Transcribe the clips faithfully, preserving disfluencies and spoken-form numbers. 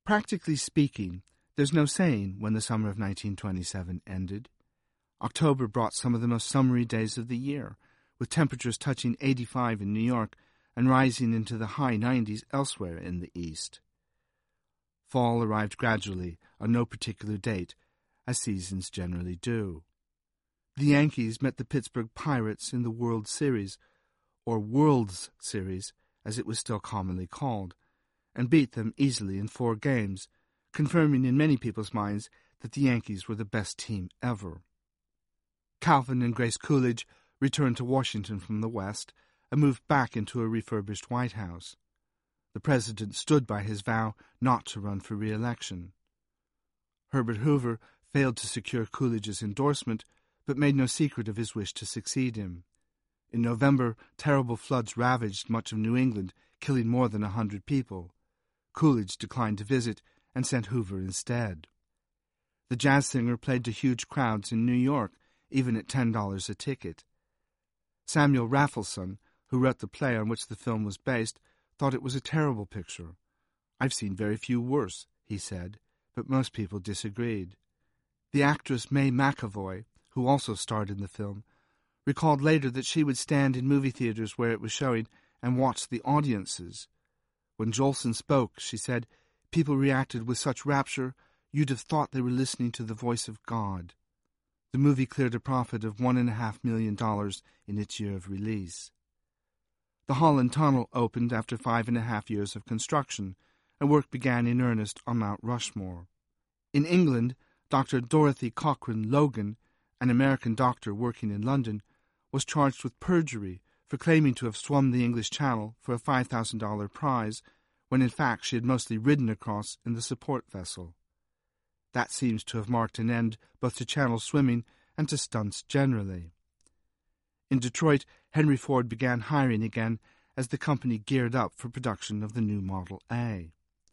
Practically speaking, there's no saying when the summer of nineteen twenty-seven ended. October brought some of the most summery days of the year, with temperatures touching eighty-five in New York and rising into the high nineties elsewhere in the East. Fall arrived gradually on no particular date, as seasons generally do. The Yankees met the Pittsburgh Pirates in the World Series, or World's Series, as it was still commonly called, and beat them easily in four games, confirming in many people's minds that the Yankees were the best team ever. Calvin and Grace Coolidge returned to Washington from the West and moved back into a refurbished White House. The president stood by his vow not to run for re-election. Herbert Hoover failed to secure Coolidge's endorsement, but made no secret of his wish to succeed him. In November, terrible floods ravaged much of New England, killing more than a hundred people. Coolidge declined to visit and sent Hoover instead. The jazz singer played to huge crowds in New York, even at ten dollars a ticket. Samuel Raffleson, who wrote the play on which the film was based, thought it was a terrible picture. "I've seen very few worse," he said, but most people disagreed. The actress May McAvoy, who also starred in the film, recalled later that she would stand in movie theaters where it was showing and watch the audiences. When Jolson spoke, she said, people reacted with such rapture you'd have thought they were listening to the voice of God. The movie cleared a profit of one and a half million dollars in its year of release. The Holland Tunnel opened after five and a half years of construction, and work began in earnest on Mount Rushmore. In England, Doctor Dorothy Cochrane Logan, an American doctor working in London, was charged with perjury for claiming to have swum the English Channel for a five thousand dollars prize, when in fact she had mostly ridden across in the support vessel. That seems to have marked an end both to Channel swimming and to stunts generally. In Detroit, Henry Ford began hiring again as the company geared up for production of the new Model A.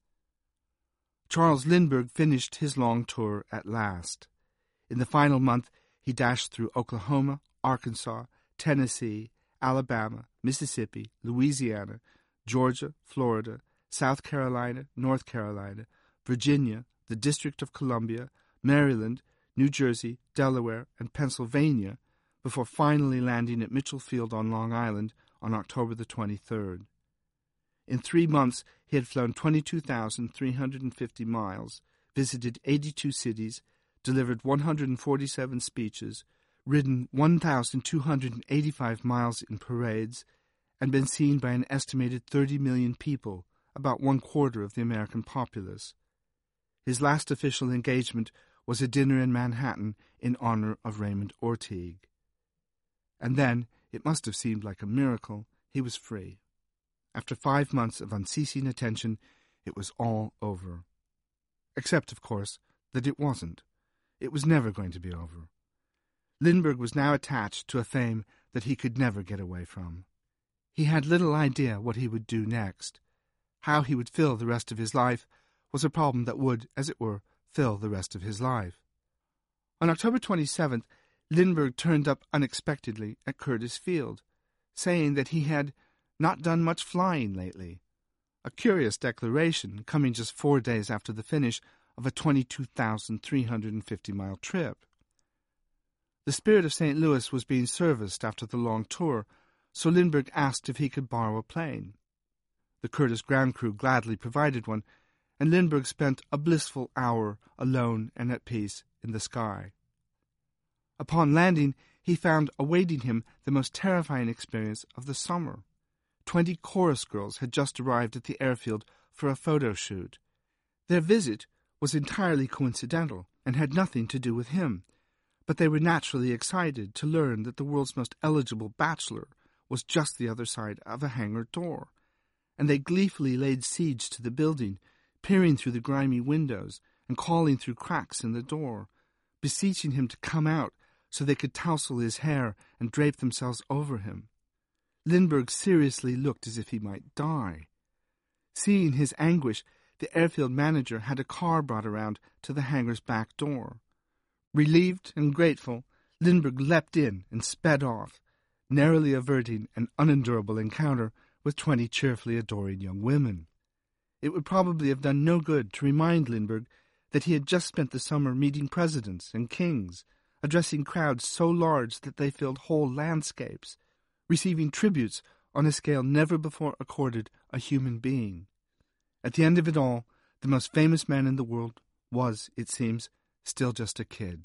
Charles Lindbergh finished his long tour at last. In the final month, he dashed through Oklahoma, Arkansas, Tennessee, Alabama, Mississippi, Louisiana, Georgia, Florida, South Carolina, North Carolina, Virginia, the District of Columbia, Maryland, New Jersey, Delaware, and Pennsylvania, before finally landing at Mitchell Field on Long Island on October the twenty-third. In three months, he had flown twenty-two thousand three hundred fifty miles, visited eighty-two cities, delivered one hundred forty-seven speeches, ridden one thousand two hundred eighty-five miles in parades, and been seen by an estimated thirty million people, about one quarter of the American populace. His last official engagement was a dinner in Manhattan in honor of Raymond Orteig. And then, it must have seemed like a miracle, he was free. After five months of unceasing attention, it was all over. Except, of course, that it wasn't. It was never going to be over. Lindbergh was now attached to a fame that he could never get away from. He had little idea what he would do next. How he would fill the rest of his life was a problem that would, as it were, fill the rest of his life. On October twenty-seventh, Lindbergh turned up unexpectedly at Curtis Field, saying that he had not done much flying lately, a curious declaration coming just four days after the finish of a twenty-two thousand three hundred fifty mile trip. The Spirit of Saint Louis was being serviced after the long tour, so Lindbergh asked if he could borrow a plane. The Curtis ground crew gladly provided one, and Lindbergh spent a blissful hour alone and at peace in the sky. Upon landing, he found awaiting him the most terrifying experience of the summer. Twenty chorus girls had just arrived at the airfield for a photo shoot. Their visit was entirely coincidental and had nothing to do with him, but they were naturally excited to learn that the world's most eligible bachelor was just the other side of a hangar door, and they gleefully laid siege to the building, peering through the grimy windows and calling through cracks in the door, beseeching him to come out so they could tousle his hair and drape themselves over him. Lindbergh seriously looked as if he might die. Seeing his anguish, the airfield manager had a car brought around to the hangar's back door. Relieved and grateful, Lindbergh leapt in and sped off, narrowly averting an unendurable encounter with twenty cheerfully adoring young women. It would probably have done no good to remind Lindbergh that he had just spent the summer meeting presidents and kings, addressing crowds so large that they filled whole landscapes, receiving tributes on a scale never before accorded a human being. At the end of it all, the most famous man in the world was, it seems, still just a kid.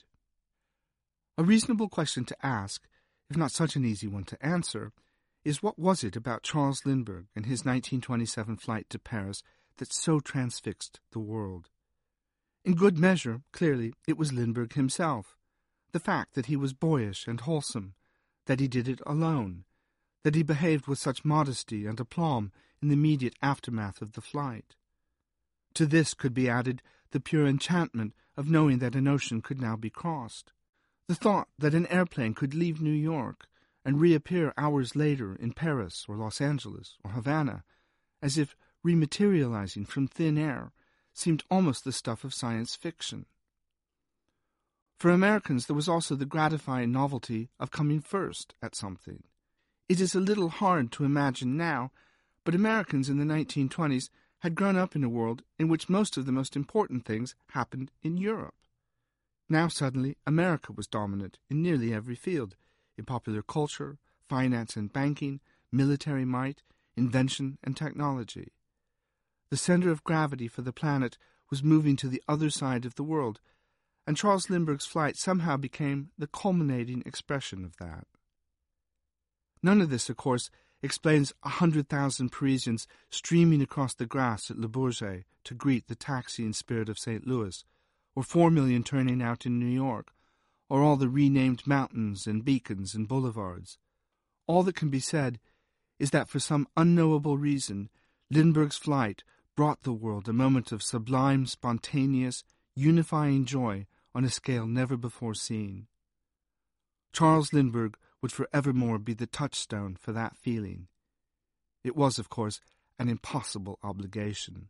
A reasonable question to ask, if not such an easy one to answer, is what was it about Charles Lindbergh and his nineteen twenty-seven flight to Paris that so transfixed the world? In good measure, clearly, it was Lindbergh himself. The fact that he was boyish and wholesome, that he did it alone, that he behaved with such modesty and aplomb in the immediate aftermath of the flight. To this could be added the pure enchantment of knowing that an ocean could now be crossed, the thought that an airplane could leave New York and reappear hours later in Paris or Los Angeles or Havana, as if rematerializing from thin air, seemed almost the stuff of science fiction. For Americans, there was also the gratifying novelty of coming first at something. It is a little hard to imagine now, but Americans in the nineteen twenties had grown up in a world in which most of the most important things happened in Europe. Now suddenly America was dominant in nearly every field, in popular culture, finance and banking, military might, invention and technology. The center of gravity for the planet was moving to the other side of the world, and Charles Lindbergh's flight somehow became the culminating expression of that. None of this, of course, explains a hundred thousand Parisians streaming across the grass at Le Bourget to greet the taxiing spirit of Saint Louis, or four million turning out in New York, or all the renamed mountains and beacons and boulevards. All that can be said is that for some unknowable reason, Lindbergh's flight brought the world a moment of sublime, spontaneous, unifying joy on a scale never before seen. Charles Lindbergh would forevermore be the touchstone for that feeling. It was, of course, an impossible obligation.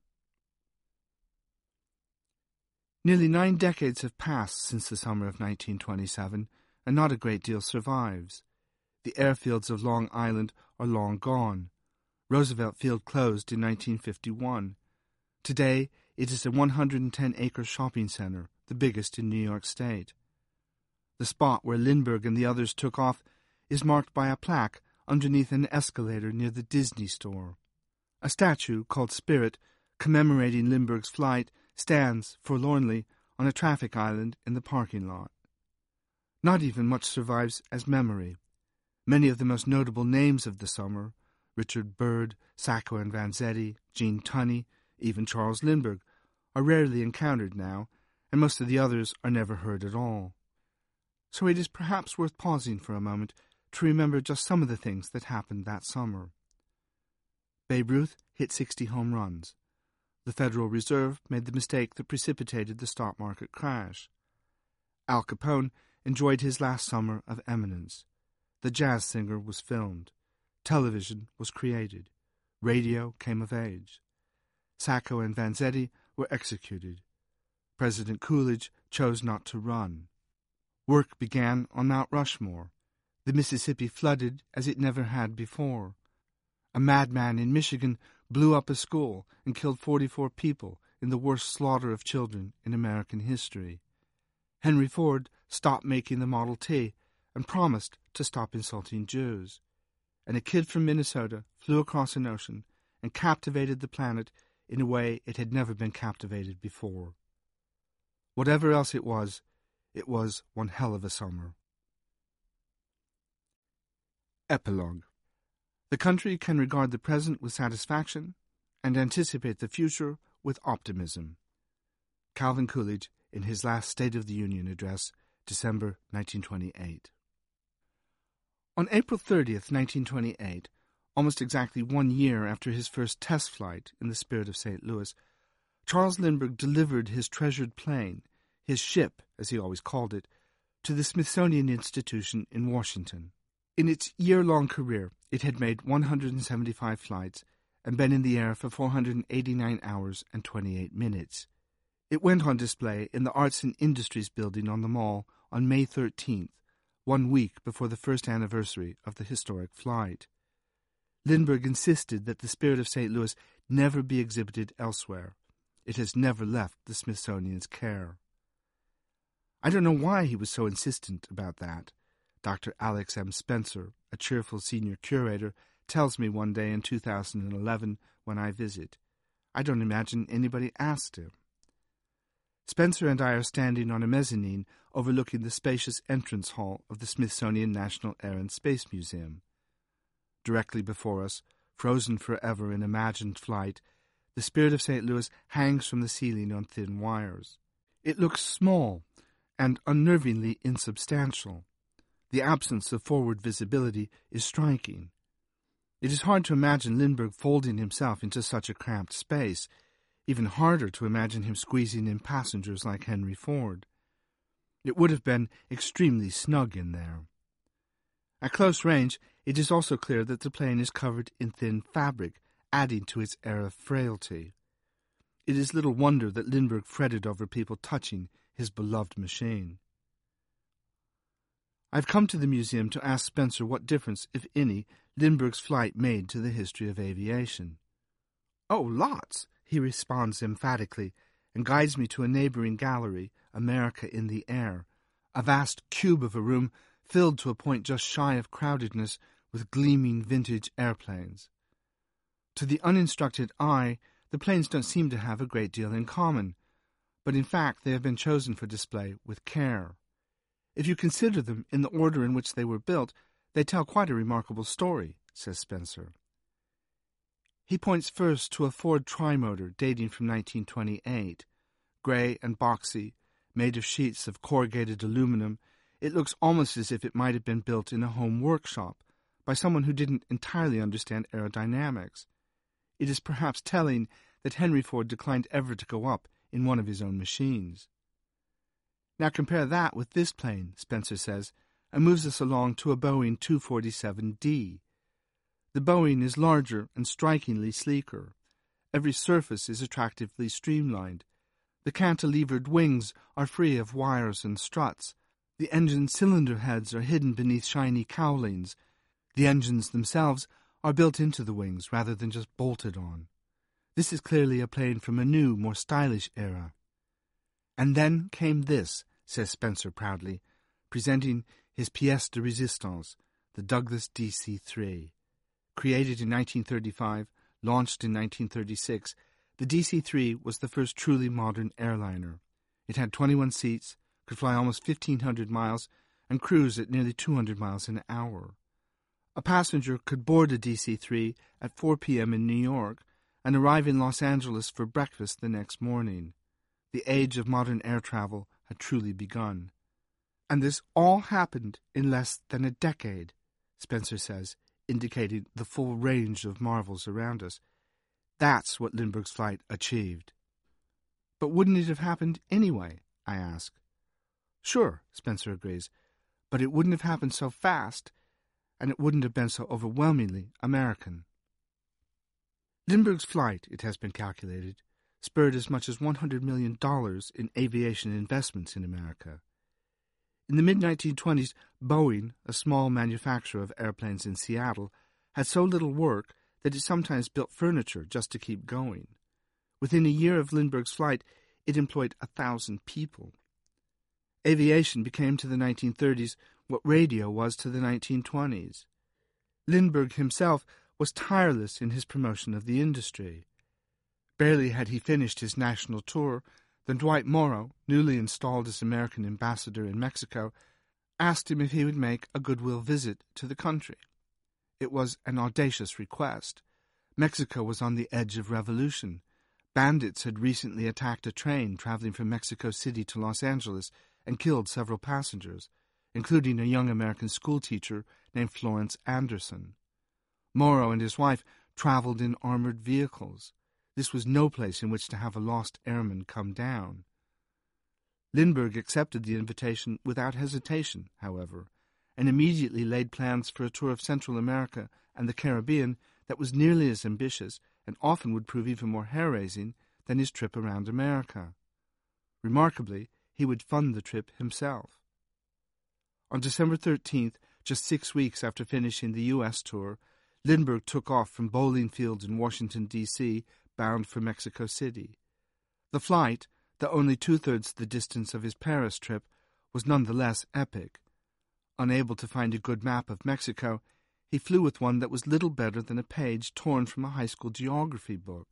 Nearly nine decades have passed since the summer of nineteen twenty-seven, and not a great deal survives. The airfields of Long Island are long gone. Roosevelt Field closed in nineteen fifty-one. Today, it is a one hundred ten acre shopping center, the biggest in New York State. The spot where Lindbergh and the others took off is marked by a plaque underneath an escalator near the Disney store. A statue called Spirit, commemorating Lindbergh's flight, stands, forlornly, on a traffic island in the parking lot. Not even much survives as memory. Many of the most notable names of the summer, Richard Byrd, Sacco and Vanzetti, Gene Tunney, even Charles Lindbergh, are rarely encountered now, and most of the others are never heard at all. So it is perhaps worth pausing for a moment to remember just some of the things that happened that summer. Babe Ruth hit sixty home runs. The Federal Reserve made the mistake that precipitated the stock market crash. Al Capone enjoyed his last summer of eminence. The Jazz Singer was filmed. Television was created. Radio came of age. Sacco and Vanzetti were executed. President Coolidge chose not to run. Work began on Mount Rushmore. The Mississippi flooded as it never had before. A madman in Michigan blew up a school and killed forty-four people in the worst slaughter of children in American history. Henry Ford stopped making the Model T and promised to stop insulting Jews. And a kid from Minnesota flew across an ocean and captivated the planet in a way it had never been captivated before. Whatever else it was, it was one hell of a summer. Epilogue. The country can regard the present with satisfaction and anticipate the future with optimism. Calvin Coolidge in his last State of the Union address, December nineteen twenty-eight. On April thirtieth, nineteen twenty-eight, almost exactly one year after his first test flight in the spirit of Saint Louis, Charles Lindbergh delivered his treasured plane, his ship, as he always called it, to the Smithsonian Institution in Washington. In its year-long career, it had made one hundred seventy-five flights and been in the air for four hundred eighty-nine hours and twenty-eight minutes. It went on display in the Arts and Industries building on the Mall on May thirteenth, one week before the first anniversary of the historic flight. Lindbergh insisted that the spirit of Saint Louis never be exhibited elsewhere. It has never left the Smithsonian's care. I don't know why he was so insistent about that. Doctor Alex M. Spencer, a cheerful senior curator, tells me one day in two thousand eleven when I visit. I don't imagine anybody asked him. Spencer and I are standing on a mezzanine overlooking the spacious entrance hall of the Smithsonian National Air and Space Museum. Directly before us, frozen forever in imagined flight, the Spirit of Saint Louis hangs from the ceiling on thin wires. It looks small and unnervingly insubstantial. The absence of forward visibility is striking. It is hard to imagine Lindbergh folding himself into such a cramped space, even harder to imagine him squeezing in passengers like Henry Ford. It would have been extremely snug in there. At close range, it is also clear that the plane is covered in thin fabric, adding to its air of frailty. It is little wonder that Lindbergh fretted over people touching his beloved machine. I've come to the museum to ask Spencer what difference, if any, Lindbergh's flight made to the history of aviation. "Oh, lots," he responds emphatically, and guides me to a neighboring gallery, America in the Air, a vast cube of a room filled to a point just shy of crowdedness with gleaming vintage airplanes. To the uninstructed eye, the planes don't seem to have a great deal in common, but in fact they have been chosen for display with care. If you consider them in the order in which they were built, they tell quite a remarkable story, says Spencer. He points first to a Ford trimotor dating from nineteen twenty-eight. Gray and boxy, made of sheets of corrugated aluminum, it looks almost as if it might have been built in a home workshop by someone who didn't entirely understand aerodynamics. It is perhaps telling that Henry Ford declined ever to go up in one of his own machines. Now compare that with this plane, Spencer says, and moves us along to a Boeing two forty-seven D. The Boeing is larger and strikingly sleeker. Every surface is attractively streamlined. The cantilevered wings are free of wires and struts. The engine cylinder heads are hidden beneath shiny cowlings. The engines themselves are built into the wings rather than just bolted on. This is clearly a plane from a new, more stylish era. And then came this, says Spencer proudly, presenting his pièce de résistance, the Douglas D C three. Created in nineteen thirty-five, launched in nineteen thirty-six, the D C three was the first truly modern airliner. It had twenty-one seats, could fly almost fifteen hundred miles, and cruise at nearly two hundred miles an hour. A passenger could board a D C three at four p.m. in New York and arrive in Los Angeles for breakfast the next morning. The age of modern air travel had truly begun. And this all happened in less than a decade, Spencer says, indicating the full range of marvels around us. That's what Lindbergh's flight achieved. But wouldn't it have happened anyway, I ask. Sure, Spencer agrees, but it wouldn't have happened so fast, and it wouldn't have been so overwhelmingly American. Lindbergh's flight, it has been calculated, spurred as much as one hundred million dollars in aviation investments in America. In the mid nineteen twenties, Boeing, a small manufacturer of airplanes in Seattle, had so little work that it sometimes built furniture just to keep going. Within a year of Lindbergh's flight, it employed a thousand people. Aviation became to the nineteen thirties what radio was to the nineteen twenties. Lindbergh himself was tireless in his promotion of the industry. Barely had he finished his national tour than Dwight Morrow, newly installed as American ambassador in Mexico, asked him if he would make a goodwill visit to the country. It was an audacious request. Mexico was on the edge of revolution. Bandits had recently attacked a train traveling from Mexico City to Los Angeles and killed several passengers, including a young American schoolteacher named Florence Anderson. Morrow and his wife traveled in armored vehicles. This was no place in which to have a lost airman come down. Lindbergh accepted the invitation without hesitation, however, and immediately laid plans for a tour of Central America and the Caribbean that was nearly as ambitious and often would prove even more hair-raising than his trip around America. Remarkably, he would fund the trip himself. On December thirteenth, just six weeks after finishing the U S tour, Lindbergh took off from Bowling Fields in Washington, D C, bound for Mexico City. The flight, though only two-thirds the distance of his Paris trip, was nonetheless epic. Unable to find a good map of Mexico, he flew with one that was little better than a page torn from a high school geography book.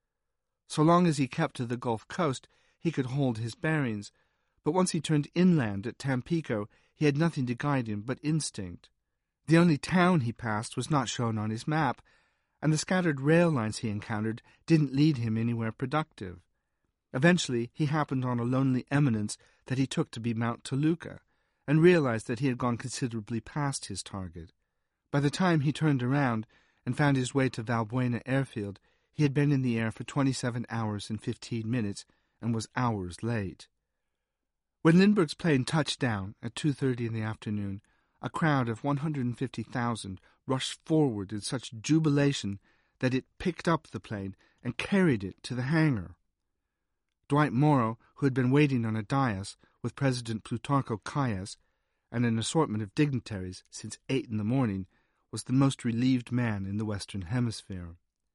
So long as he kept to the Gulf Coast, he could hold his bearings, but once he turned inland at Tampico, he had nothing to guide him but instinct. The only town he passed was not shown on his map, and the scattered rail lines he encountered didn't lead him anywhere productive. Eventually, he happened on a lonely eminence that he took to be Mount Toluca, and realized that he had gone considerably past his target. By the time he turned around and found his way to Valbuena Airfield, he had been in the air for twenty-seven hours and fifteen minutes and was hours late. When Lindbergh's plane touched down at two thirty in the afternoon, a crowd of one hundred fifty thousand rushed forward in such jubilation that it picked up the plane and carried it to the hangar. Dwight Morrow, who had been waiting on a dais with President Plutarco Calles and an assortment of dignitaries since eight in the morning, was the most relieved man in the Western Hemisphere.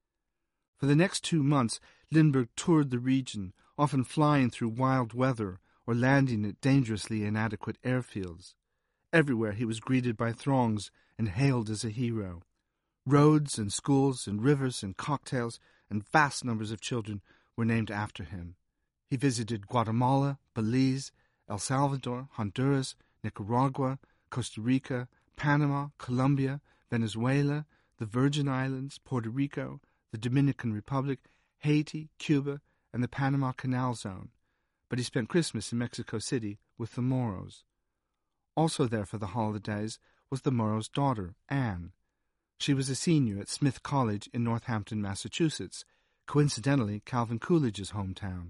For the next two months, Lindbergh toured the region, often flying through wild weather or landing at dangerously inadequate airfields. Everywhere he was greeted by throngs and hailed as a hero. Roads and schools and rivers and cocktails and vast numbers of children were named after him. He visited Guatemala, Belize, El Salvador, Honduras, Nicaragua, Costa Rica, Panama, Colombia, Venezuela, the Virgin Islands, Puerto Rico, the Dominican Republic, Haiti, Cuba, and the Panama Canal Zone, but he spent Christmas in Mexico City with the Morrows. Also there for the holidays was the Morrows' daughter, Anne. She was a senior at Smith College in Northampton, Massachusetts, coincidentally Calvin Coolidge's hometown.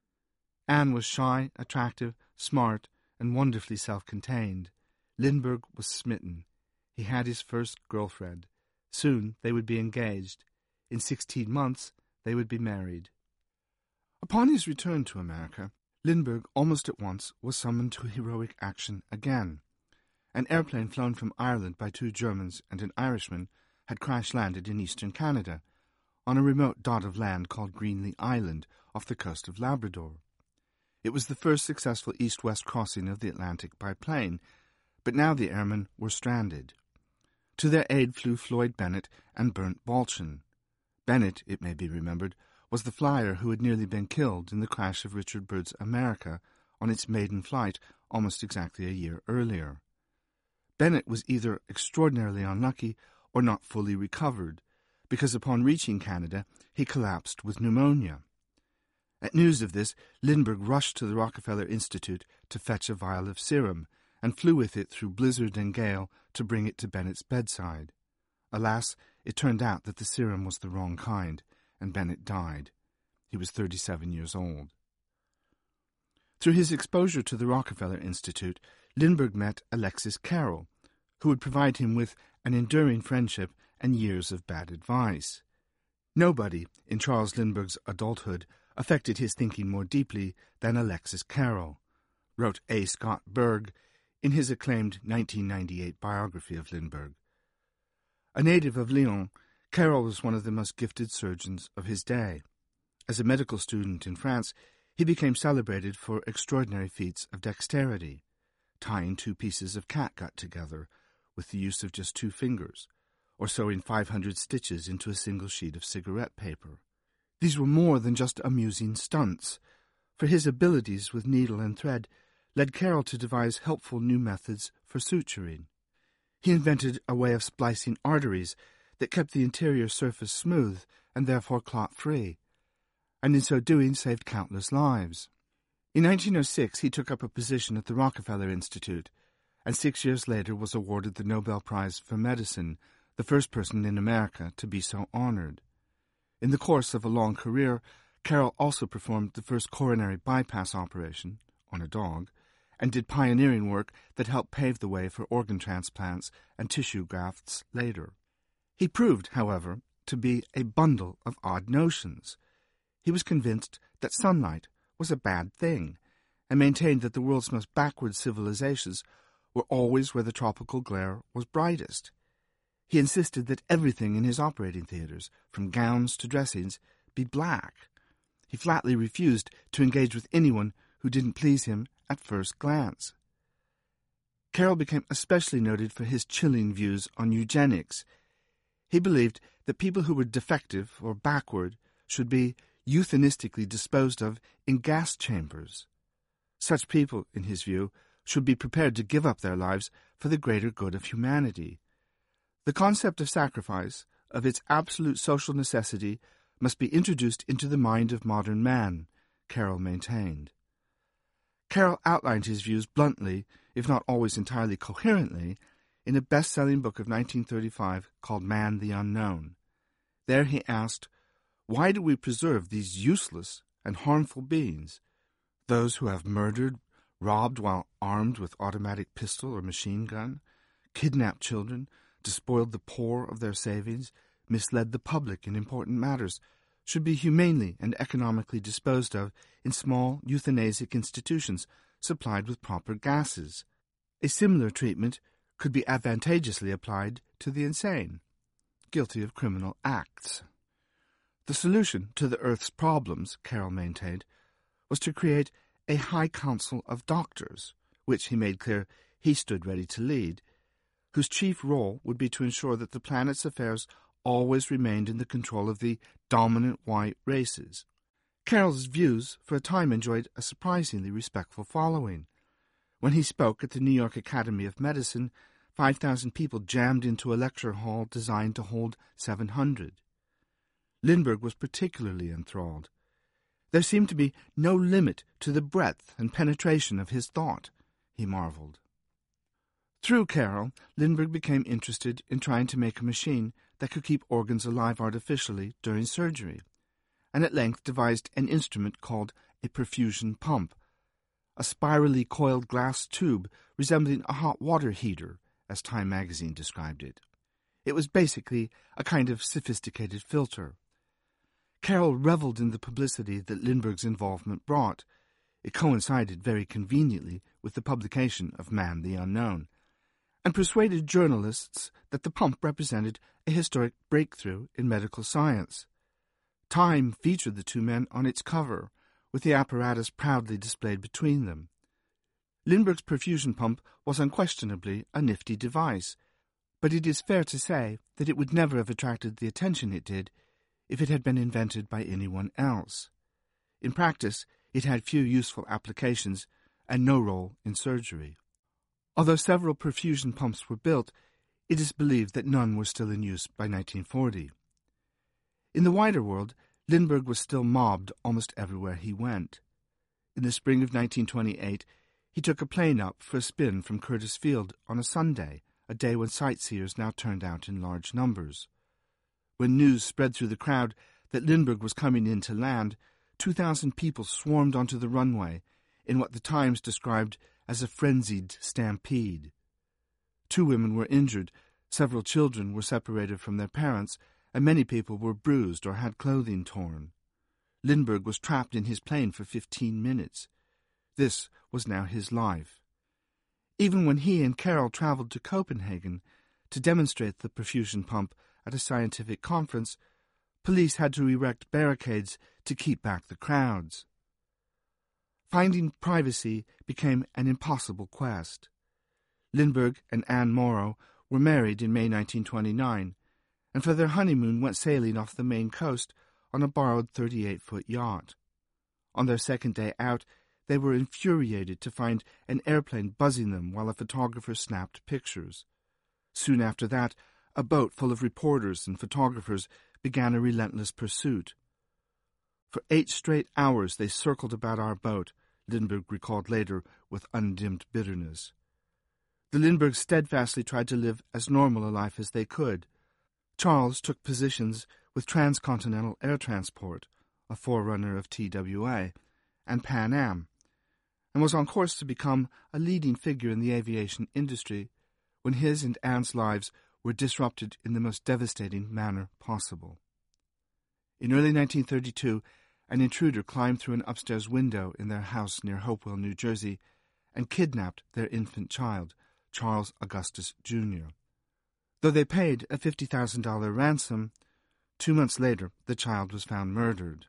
Anne was shy, attractive, smart, and wonderfully self-contained. Lindbergh was smitten. He had his first girlfriend. Soon they would be engaged. In sixteen months they would be married. Upon his return to America, Lindbergh almost at once was summoned to heroic action again. An airplane flown from Ireland by two Germans and an Irishman had crash-landed in eastern Canada, on a remote dot of land called Greenly Island off the coast of Labrador. It was the first successful east-west crossing of the Atlantic by plane, but now the airmen were stranded. To their aid flew Floyd Bennett and Bernd Balchen. Bennett, it may be remembered, was the flyer who had nearly been killed in the crash of Richard Byrd's America on its maiden flight almost exactly a year earlier. Bennett was either extraordinarily unlucky or not fully recovered, because upon reaching Canada he collapsed with pneumonia. At news of this, Lindbergh rushed to the Rockefeller Institute to fetch a vial of serum, and flew with it through blizzard and gale to bring it to Bennett's bedside. Alas, it turned out that the serum was the wrong kind, and Bennett died. He was thirty-seven years old. Through his exposure to the Rockefeller Institute, Lindbergh met Alexis Carrel, who would provide him with an enduring friendship and years of bad advice. Nobody in Charles Lindbergh's adulthood affected his thinking more deeply than Alexis Carrel, wrote A. Scott Berg in his acclaimed nineteen ninety-eight biography of Lindbergh. A native of Lyon, Carrel was one of the most gifted surgeons of his day. As a medical student in France, he became celebrated for extraordinary feats of dexterity, tying two pieces of catgut together with the use of just two fingers, or sewing five hundred stitches into a single sheet of cigarette paper. These were more than just amusing stunts, for his abilities with needle and thread led Carrel to devise helpful new methods for suturing. He invented a way of splicing arteries that kept the interior surface smooth and therefore clot-free, and in so doing saved countless lives. In nineteen oh six he took up a position at the Rockefeller Institute, and six years later was awarded the Nobel Prize for Medicine, the first person in America to be so honored. In the course of a long career, Carrel also performed the first coronary bypass operation, on a dog, and did pioneering work that helped pave the way for organ transplants and tissue grafts later. He proved, however, to be a bundle of odd notions. He was convinced that sunlight was a bad thing, and maintained that the world's most backward civilizations were always where the tropical glare was brightest. He insisted that everything in his operating theatres, from gowns to dressings, be black. He flatly refused to engage with anyone who didn't please him at first glance. Carroll became especially noted for his chilling views on eugenics. He believed that people who were defective or backward should be euthanistically disposed of in gas chambers. Such people, in his view, should be prepared to give up their lives for the greater good of humanity. The concept of sacrifice, of its absolute social necessity, must be introduced into the mind of modern man, Carroll maintained. Carroll outlined his views bluntly, if not always entirely coherently, in a best-selling book of nineteen thirty-five called Man the Unknown. There he asked, "Why do we preserve these useless and harmful beings, those who have murdered, robbed while armed with automatic pistol or machine gun, kidnapped children, despoiled the poor of their savings, misled the public in important matters, should be humanely and economically disposed of in small euthanasic institutions supplied with proper gases. A similar treatment could be advantageously applied to the insane, guilty of criminal acts." The solution to the Earth's problems, Carroll maintained, was to create a high council of doctors, which he made clear he stood ready to lead, whose chief role would be to ensure that the planet's affairs always remained in the control of the dominant white races. Carroll's views for a time enjoyed a surprisingly respectful following. When he spoke at the New York Academy of Medicine, five thousand people jammed into a lecture hall designed to hold seven hundred. Lindbergh was particularly enthralled. There seemed to be no limit to the breadth and penetration of his thought, he marveled. Through Carroll, Lindbergh became interested in trying to make a machine that could keep organs alive artificially during surgery, and at length devised an instrument called a perfusion pump, a spirally coiled glass tube resembling a hot water heater, as Time magazine described it. It was basically a kind of sophisticated filter. Carroll reveled in the publicity that Lindbergh's involvement brought. It coincided very conveniently with the publication of Man the Unknown, and persuaded journalists that the pump represented a historic breakthrough in medical science. Time featured the two men on its cover, with the apparatus proudly displayed between them. Lindbergh's perfusion pump was unquestionably a nifty device, but it is fair to say that it would never have attracted the attention it did if it had been invented by anyone else. In practice, it had few useful applications and no role in surgery. Although several perfusion pumps were built, it is believed that none were still in use by nineteen forty. In the wider world, Lindbergh was still mobbed almost everywhere he went. In the spring of nineteen twenty-eight, he took a plane up for a spin from Curtis Field on a Sunday, a day when sightseers now turned out in large numbers. When news spread through the crowd that Lindbergh was coming in to land, two thousand people swarmed onto the runway in what the Times described as a frenzied stampede. Two women were injured, several children were separated from their parents, and many people were bruised or had clothing torn. Lindbergh was trapped in his plane for fifteen minutes. This was now his life. Even when he and Carroll traveled to Copenhagen to demonstrate the perfusion pump at a scientific conference, police had to erect barricades to keep back the crowds. Finding privacy became an impossible quest. Lindbergh and Anne Morrow were married in May nineteen twenty-nine, and for their honeymoon went sailing off the Maine coast on a borrowed thirty-eight foot yacht. On their second day out, they were infuriated to find an airplane buzzing them while a photographer snapped pictures. Soon after that, a boat full of reporters and photographers began a relentless pursuit. For eight straight hours they circled about our boat, Lindbergh recalled later with undimmed bitterness. The Lindberghs steadfastly tried to live as normal a life as they could. Charles took positions with Transcontinental Air Transport, a forerunner of T W A, and Pan Am, and was on course to become a leading figure in the aviation industry when his and Anne's lives were disrupted in the most devastating manner possible. In early nineteen thirty-two, an intruder climbed through an upstairs window in their house near Hopewell, New Jersey, and kidnapped their infant child, Charles Augustus Junior Though they paid a fifty thousand dollars ransom, two months later the child was found murdered.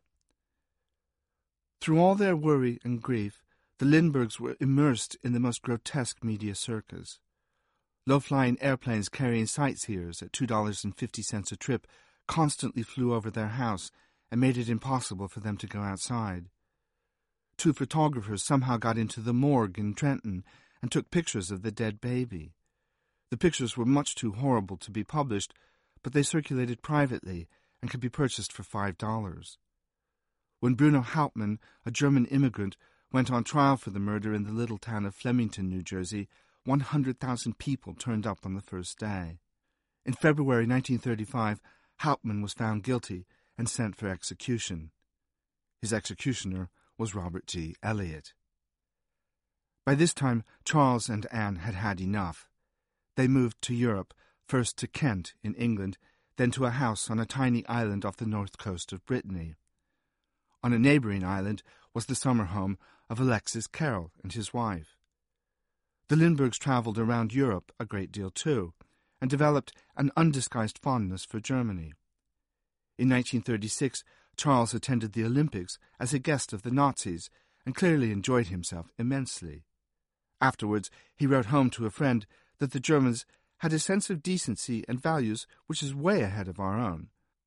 Through all their worry and grief, the Lindberghs were immersed in the most grotesque media circus. Low-flying airplanes carrying sightseers at two dollars and fifty cents a trip constantly flew over their house and made it impossible for them to go outside. Two photographers somehow got into the morgue in Trenton and took pictures of the dead baby. The pictures were much too horrible to be published, but they circulated privately and could be purchased for five dollars. When Bruno Hauptmann, a German immigrant, went on trial for the murder in the little town of Flemington, New Jersey, one hundred thousand people turned up on the first day. In February nineteen thirty-five, Hauptmann was found guilty and sent for execution. His executioner was Robert G. Elliott. By this time, Charles and Anne had had enough. They moved to Europe, first to Kent in England, then to a house on a tiny island off the north coast of Brittany. On a neighboring island was the summer home of Alexis Carrel and his wife. The Lindberghs traveled around Europe a great deal too, and developed an undisguised fondness for Germany. In nineteen thirty-six, Charles attended the Olympics as a guest of the Nazis and clearly enjoyed himself immensely. Afterwards, he wrote home to a friend that the Germans had a sense of decency and values which is way ahead of our own.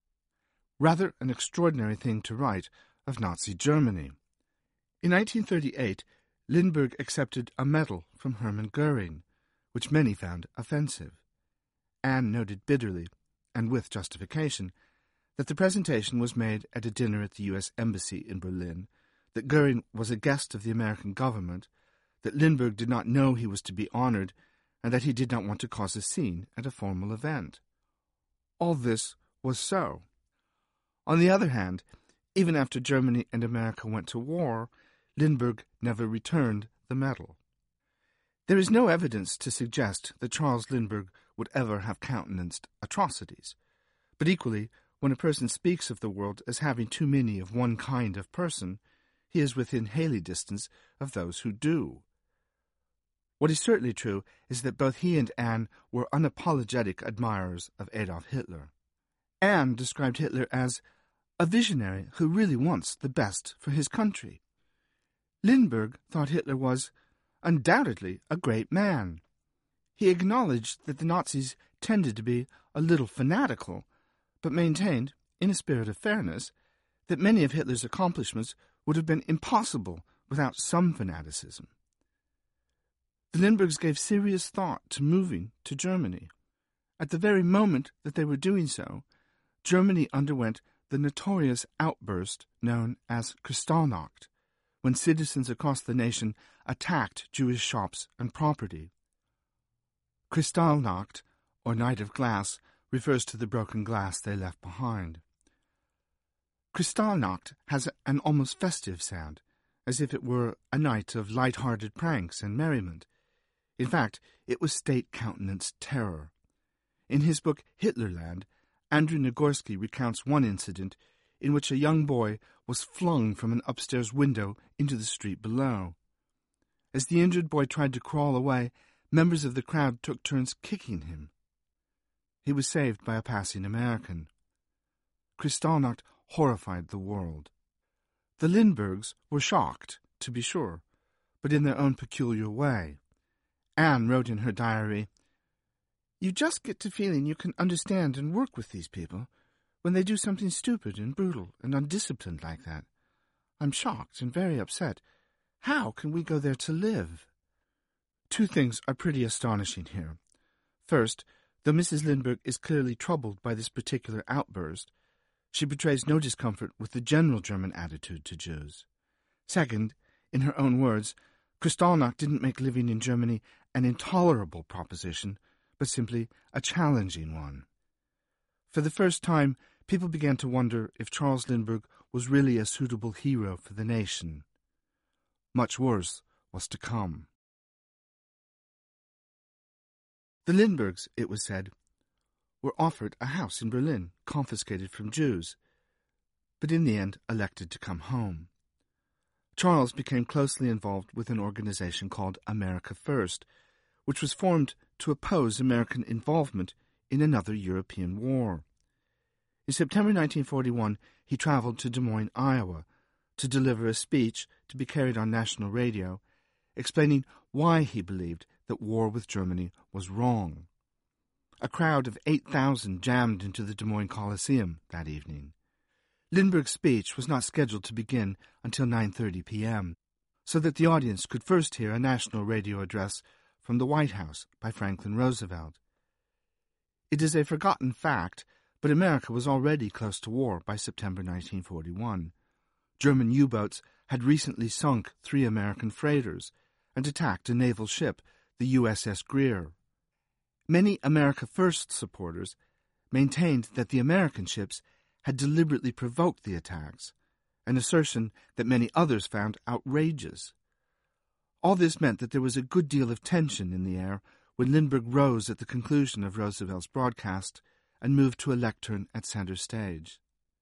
Rather an extraordinary thing to write of Nazi Germany. In nineteen thirty-eight, Lindbergh accepted a medal from Hermann Goering, which many found offensive. Anne noted bitterly, and with justification, that the presentation was made at a dinner at the U S Embassy in Berlin, that Goering was a guest of the American government, that Lindbergh did not know he was to be honored, and that he did not want to cause a scene at a formal event. All this was so. On the other hand, even after Germany and America went to war, Lindbergh never returned the medal. There is no evidence to suggest that Charles Lindbergh would ever have countenanced atrocities, but equally, when a person speaks of the world as having too many of one kind of person, he is within hailing distance of those who do. What is certainly true is that both he and Anne were unapologetic admirers of Adolf Hitler. Anne described Hitler as a visionary who really wants the best for his country. Lindbergh thought Hitler was, undoubtedly, a great man. He acknowledged that the Nazis tended to be a little fanatical, but maintained, in a spirit of fairness, that many of Hitler's accomplishments would have been impossible without some fanaticism. The Lindberghs gave serious thought to moving to Germany. At the very moment that they were doing so, Germany underwent the notorious outburst known as Kristallnacht, when citizens across the nation attacked Jewish shops and property. Kristallnacht, or Night of Glass, refers to the broken glass they left behind. Kristallnacht has an almost festive sound, as if it were a night of light-hearted pranks and merriment. In fact, it was state-countenanced terror. In his book Hitlerland, Andrew Nagorski recounts one incident in which a young boy was flung from an upstairs window into the street below. As the injured boy tried to crawl away, members of the crowd took turns kicking him. He was saved by a passing American. Kristallnacht horrified the world. The Lindberghs were shocked, to be sure, but in their own peculiar way. Anne wrote in her diary, "You just get to feeling you can understand and work with these people when they do something stupid and brutal and undisciplined like that. I'm shocked and very upset. How can we go there to live?" Two things are pretty astonishing here. First, though Missus Lindbergh is clearly troubled by this particular outburst, she betrays no discomfort with the general German attitude to Jews. Second, in her own words, Kristallnacht didn't make living in Germany an intolerable proposition, but simply a challenging one. For the first time, people began to wonder if Charles Lindbergh was really a suitable hero for the nation. Much worse was to come. The Lindberghs, it was said, were offered a house in Berlin, confiscated from Jews, but in the end elected to come home. Charles became closely involved with an organization called America First, which was formed to oppose American involvement in another European war. In September nineteen forty-one, he traveled to Des Moines, Iowa, to deliver a speech to be carried on national radio, explaining why he believed that war with Germany was wrong. A crowd of eight thousand jammed into the Des Moines Coliseum that evening. Lindbergh's speech was not scheduled to begin until nine thirty p.m., so that the audience could first hear a national radio address from the White House by Franklin Roosevelt. It is a forgotten fact, but America was already close to war by September nineteen forty-one. German U-boats had recently sunk three American freighters and attacked a naval ship, the U S S Greer. Many America First supporters maintained that the American ships had deliberately provoked the attacks, an assertion that many others found outrageous. All this meant that there was a good deal of tension in the air when Lindbergh rose at the conclusion of Roosevelt's broadcast and moved to a lectern at center stage.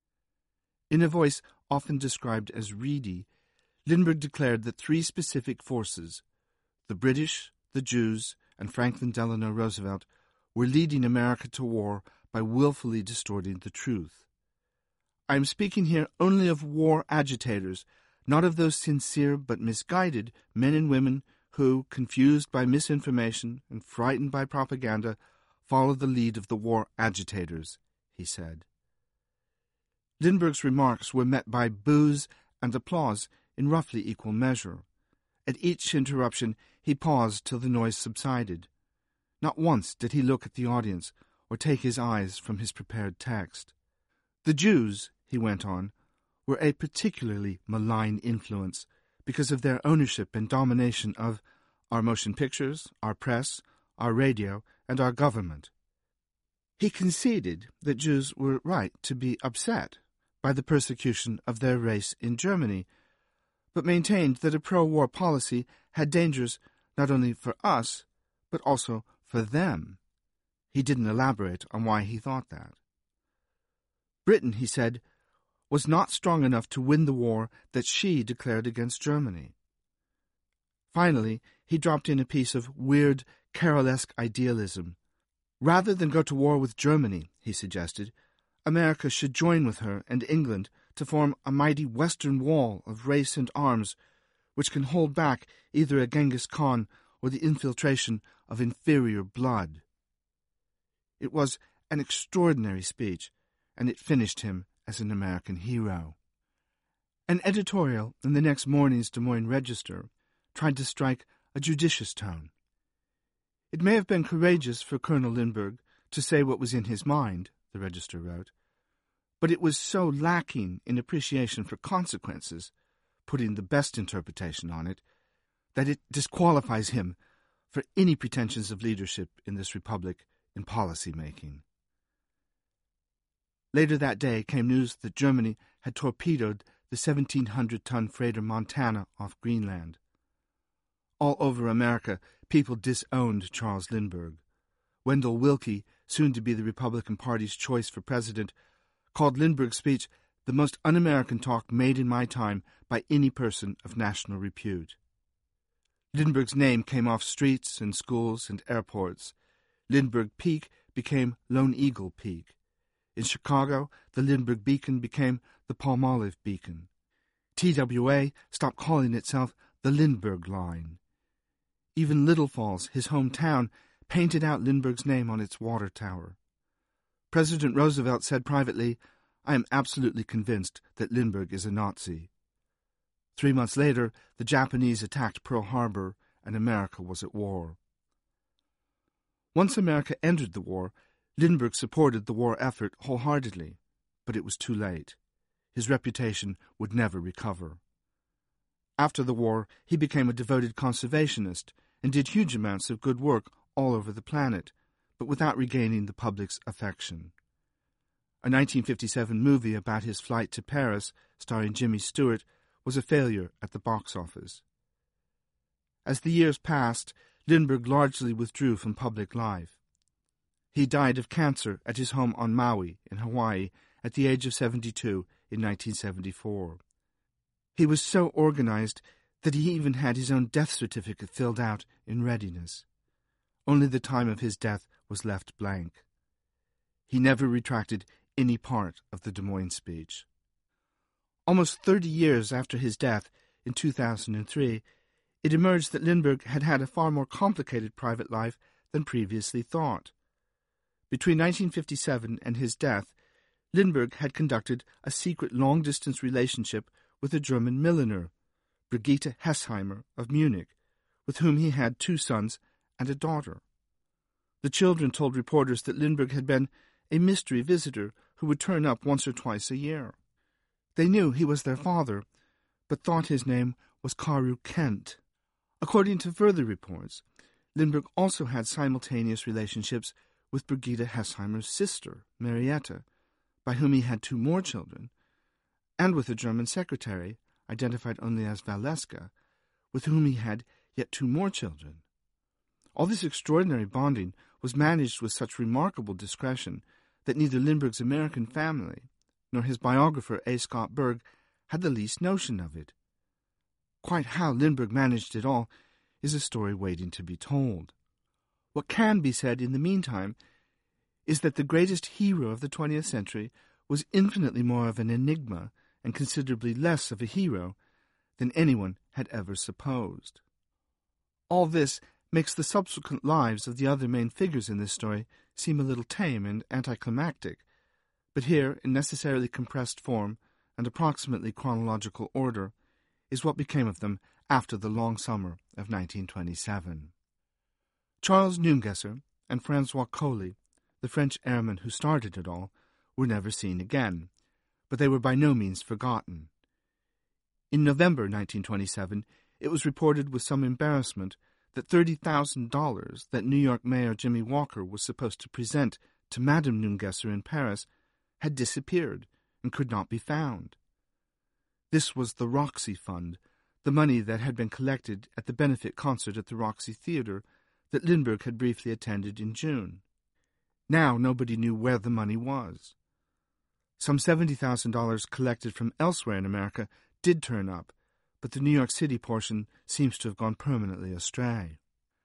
In a voice often described as reedy, Lindbergh declared that three specific forces, the British, the Jews, and Franklin Delano Roosevelt, were leading America to war by willfully distorting the truth. I am speaking here only of war agitators, not of those sincere but misguided men and women who, confused by misinformation and frightened by propaganda, follow the lead of the war agitators, he said. Lindbergh's remarks were met by boos and applause in roughly equal measure. At each interruption he paused till the noise subsided. Not once did he look at the audience or take his eyes from his prepared text. The Jews, he went on, were a particularly malign influence because of their ownership and domination of our motion pictures, our press, our radio, and our government. He conceded that Jews were right to be upset by the persecution of their race in Germany, but maintained that a pro-war policy had dangers not only for us, but also for them. He didn't elaborate on why he thought that. Britain, he said, was not strong enough to win the war that she declared against Germany. Finally, he dropped in a piece of weird, Carolesque idealism. Rather than go to war with Germany, he suggested, America should join with her and England to form a mighty western wall of race and arms which can hold back either a Genghis Khan or the infiltration of inferior blood. It was an extraordinary speech, and it finished him as an American hero. An editorial in the next morning's Des Moines Register tried to strike a judicious tone. It may have been courageous for Colonel Lindbergh to say what was in his mind, the Register wrote, but it was so lacking in appreciation for consequences, putting the best interpretation on it, that it disqualifies him for any pretensions of leadership in this republic in policy-making. Later that day came news that Germany had torpedoed the seventeen hundred ton freighter Montana off Greenland. All over America, people disowned Charles Lindbergh. Wendell Willkie, soon to be the Republican Party's choice for president, called Lindbergh's speech the most un-American talk made in my time by any person of national repute. Lindbergh's name came off streets and schools and airports. Lindbergh Peak became Lone Eagle Peak. In Chicago, the Lindbergh Beacon became the Palmolive Beacon. T W A stopped calling itself the Lindbergh Line. Even Little Falls, his hometown, painted out Lindbergh's name on its water tower. President Roosevelt said privately, I am absolutely convinced that Lindbergh is a Nazi. Three months later, the Japanese attacked Pearl Harbor, and America was at war. Once America entered the war, Lindbergh supported the war effort wholeheartedly, but it was too late. His reputation would never recover. After the war, he became a devoted conservationist and did huge amounts of good work all over the planet, but without regaining the public's affection. A nineteen fifty-seven movie about his flight to Paris, starring Jimmy Stewart, was a failure at the box office. As the years passed, Lindbergh largely withdrew from public life. He died of cancer at his home on Maui, in Hawaii, at the age of seventy-two in nineteen seventy-four. He was so organized that he even had his own death certificate filled out in readiness. Only the time of his death was left blank. He never retracted any part of the Des Moines speech. Almost thirty years after his death, in two thousand three, it emerged that Lindbergh had had a far more complicated private life than previously thought. Between nineteen fifty-seven and his death, Lindbergh had conducted a secret long-distance relationship with a German milliner, Brigitte Hessheimer of Munich, with whom he had two sons and a daughter. The children told reporters that Lindbergh had been a mystery visitor who would turn up once or twice a year. They knew he was their father, but thought his name was Karu Kent. According to further reports, Lindbergh also had simultaneous relationships with Brigitte Hessheimer's sister, Marietta, by whom he had two more children, and with a German secretary, identified only as Valeska, with whom he had yet two more children. All this extraordinary bonding was managed with such remarkable discretion that neither Lindbergh's American family nor his biographer A. Scott Berg had the least notion of it. Quite how Lindbergh managed it all is a story waiting to be told. What can be said in the meantime is that the greatest hero of the twentieth century was infinitely more of an enigma and considerably less of a hero than anyone had ever supposed. All this makes the subsequent lives of the other main figures in this story seem a little tame and anticlimactic, but here, in necessarily compressed form and approximately chronological order, is what became of them after the long summer of nineteen twenty-seven. Charles Neumgesser and Francois Colli, the French airmen who started it all, were never seen again, but they were by no means forgotten. In November nineteen twenty-seven, it was reported with some embarrassment that thirty thousand dollars that New York Mayor Jimmy Walker was supposed to present to Madame Neumgesser in Paris had disappeared and could not be found. This was the Roxy Fund, the money that had been collected at the benefit concert at the Roxy Theatre that Lindbergh had briefly attended in June. Now nobody knew where the money was. Some seventy thousand dollars collected from elsewhere in America did turn up, but the New York City portion seems to have gone permanently astray.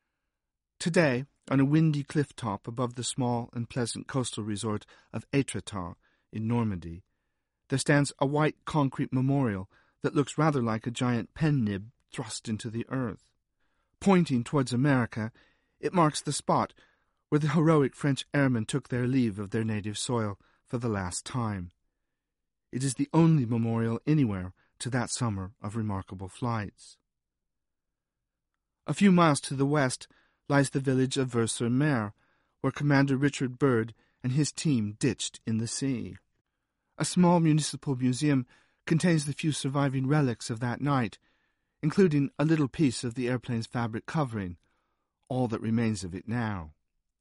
Today, on a windy cliff top above the small and pleasant coastal resort of Étretat in Normandy, there stands a white concrete memorial that looks rather like a giant pen nib thrust into the earth. Pointing towards America, it marks the spot where the heroic French airmen took their leave of their native soil for the last time. It is the only memorial anywhere to that summer of remarkable flights. A few miles to the west lies the village of Vers-sur-Mer, where Commander Richard Byrd and his team ditched in the sea. A small municipal museum contains the few surviving relics of that night, including a little piece of the airplane's fabric covering, all that remains of it now.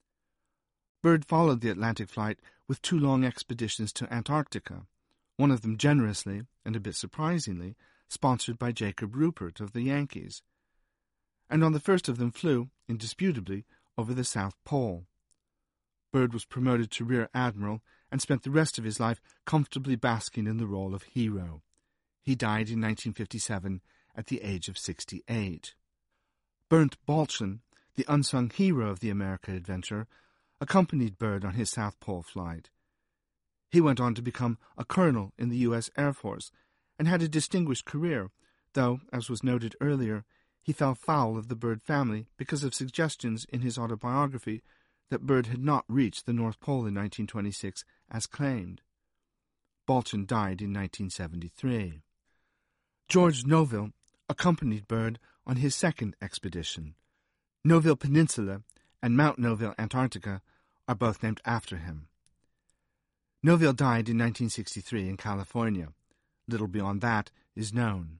Byrd followed the Atlantic flight with two long expeditions to Antarctica, one of them generously, and a bit surprisingly, sponsored by Jacob Ruppert of the Yankees, and on the first of them flew, indisputably, over the South Pole. Byrd was promoted to Rear Admiral and spent the rest of his life comfortably basking in the role of hero. He died in nineteen fifty-seven at the age of sixty-eight. Bernd Balchen, the unsung hero of the America adventure, accompanied Byrd on his South Pole flight. He went on to become a colonel in the U S Air Force and had a distinguished career, though, as was noted earlier, he fell foul of the Byrd family because of suggestions in his autobiography that Byrd had not reached the North Pole in nineteen twenty-six as claimed. Balchen died in nineteen seventy-three. George Neuville accompanied Byrd on his second expedition. Neuville Peninsula and Mount Neuville, Antarctica, are both named after him. Neuville died in nineteen sixty-three in California. Little beyond that is known.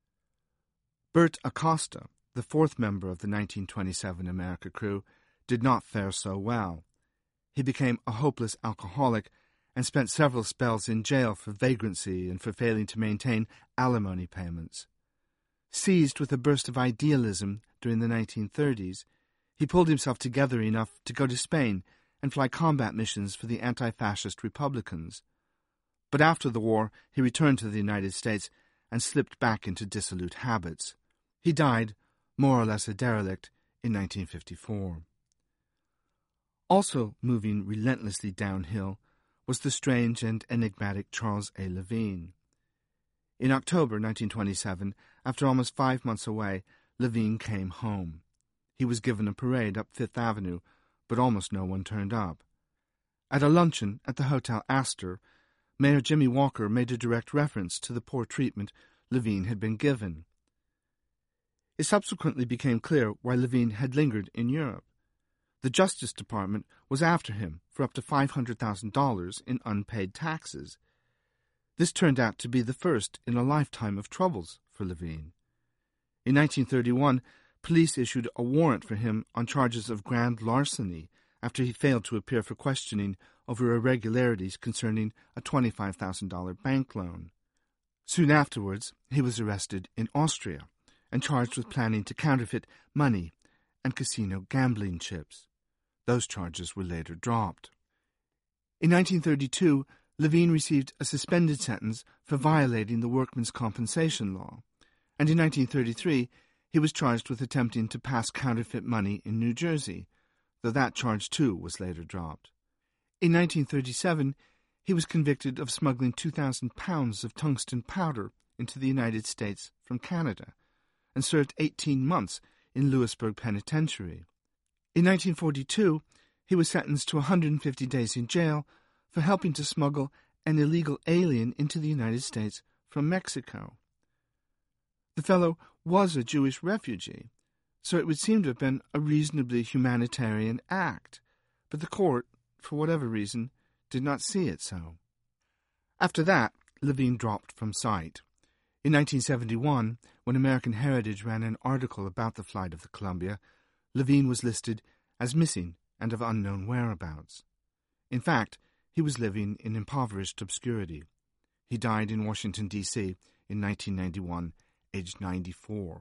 Bert Acosta, the fourth member of the nineteen twenty-seven America crew, did not fare so well. He became a hopeless alcoholic and spent several spells in jail for vagrancy and for failing to maintain alimony payments. Seized with a burst of idealism during the nineteen thirties, he pulled himself together enough to go to Spain and fly combat missions for the anti-fascist Republicans. But after the war, he returned to the United States and slipped back into dissolute habits. He died, more or less a derelict, in nineteen fifty-four. Also moving relentlessly downhill was the strange and enigmatic Charles A. Levine. In October nineteen twenty-seven, after almost five months away, Levine came home. He was given a parade up Fifth Avenue, but almost no one turned up. At a luncheon at the Hotel Astor, Mayor Jimmy Walker made a direct reference to the poor treatment Levine had been given. It subsequently became clear why Levine had lingered in Europe. The Justice Department was after him for up to five hundred thousand dollars in unpaid taxes. This turned out to be the first in a lifetime of troubles for Levine. In nineteen thirty-one, police issued a warrant for him on charges of grand larceny after he failed to appear for questioning over irregularities concerning a twenty-five thousand dollars bank loan. Soon afterwards, he was arrested in Austria and charged with planning to counterfeit money and casino gambling chips. Those charges were later dropped. In nineteen thirty-two, Levine received a suspended sentence for violating the workmen's compensation law, and in nineteen thirty-three he was charged with attempting to pass counterfeit money in New Jersey, though that charge too was later dropped. In nineteen thirty-seven, he was convicted of smuggling two thousand pounds of tungsten powder into the United States from Canada, and served eighteen months in Lewisburg Penitentiary. In nineteen forty-two, he was sentenced to one hundred fifty days in jail for helping to smuggle an illegal alien into the United States from Mexico. The fellow was a Jewish refugee, so it would seem to have been a reasonably humanitarian act, but the court, for whatever reason, did not see it so. After that, Levine dropped from sight. In nineteen seventy-one, when American Heritage ran an article about the flight of the Columbia, Levine was listed as missing and of unknown whereabouts. In fact, he was living in impoverished obscurity. He died in Washington, D C in nineteen ninety-one, aged ninety-four.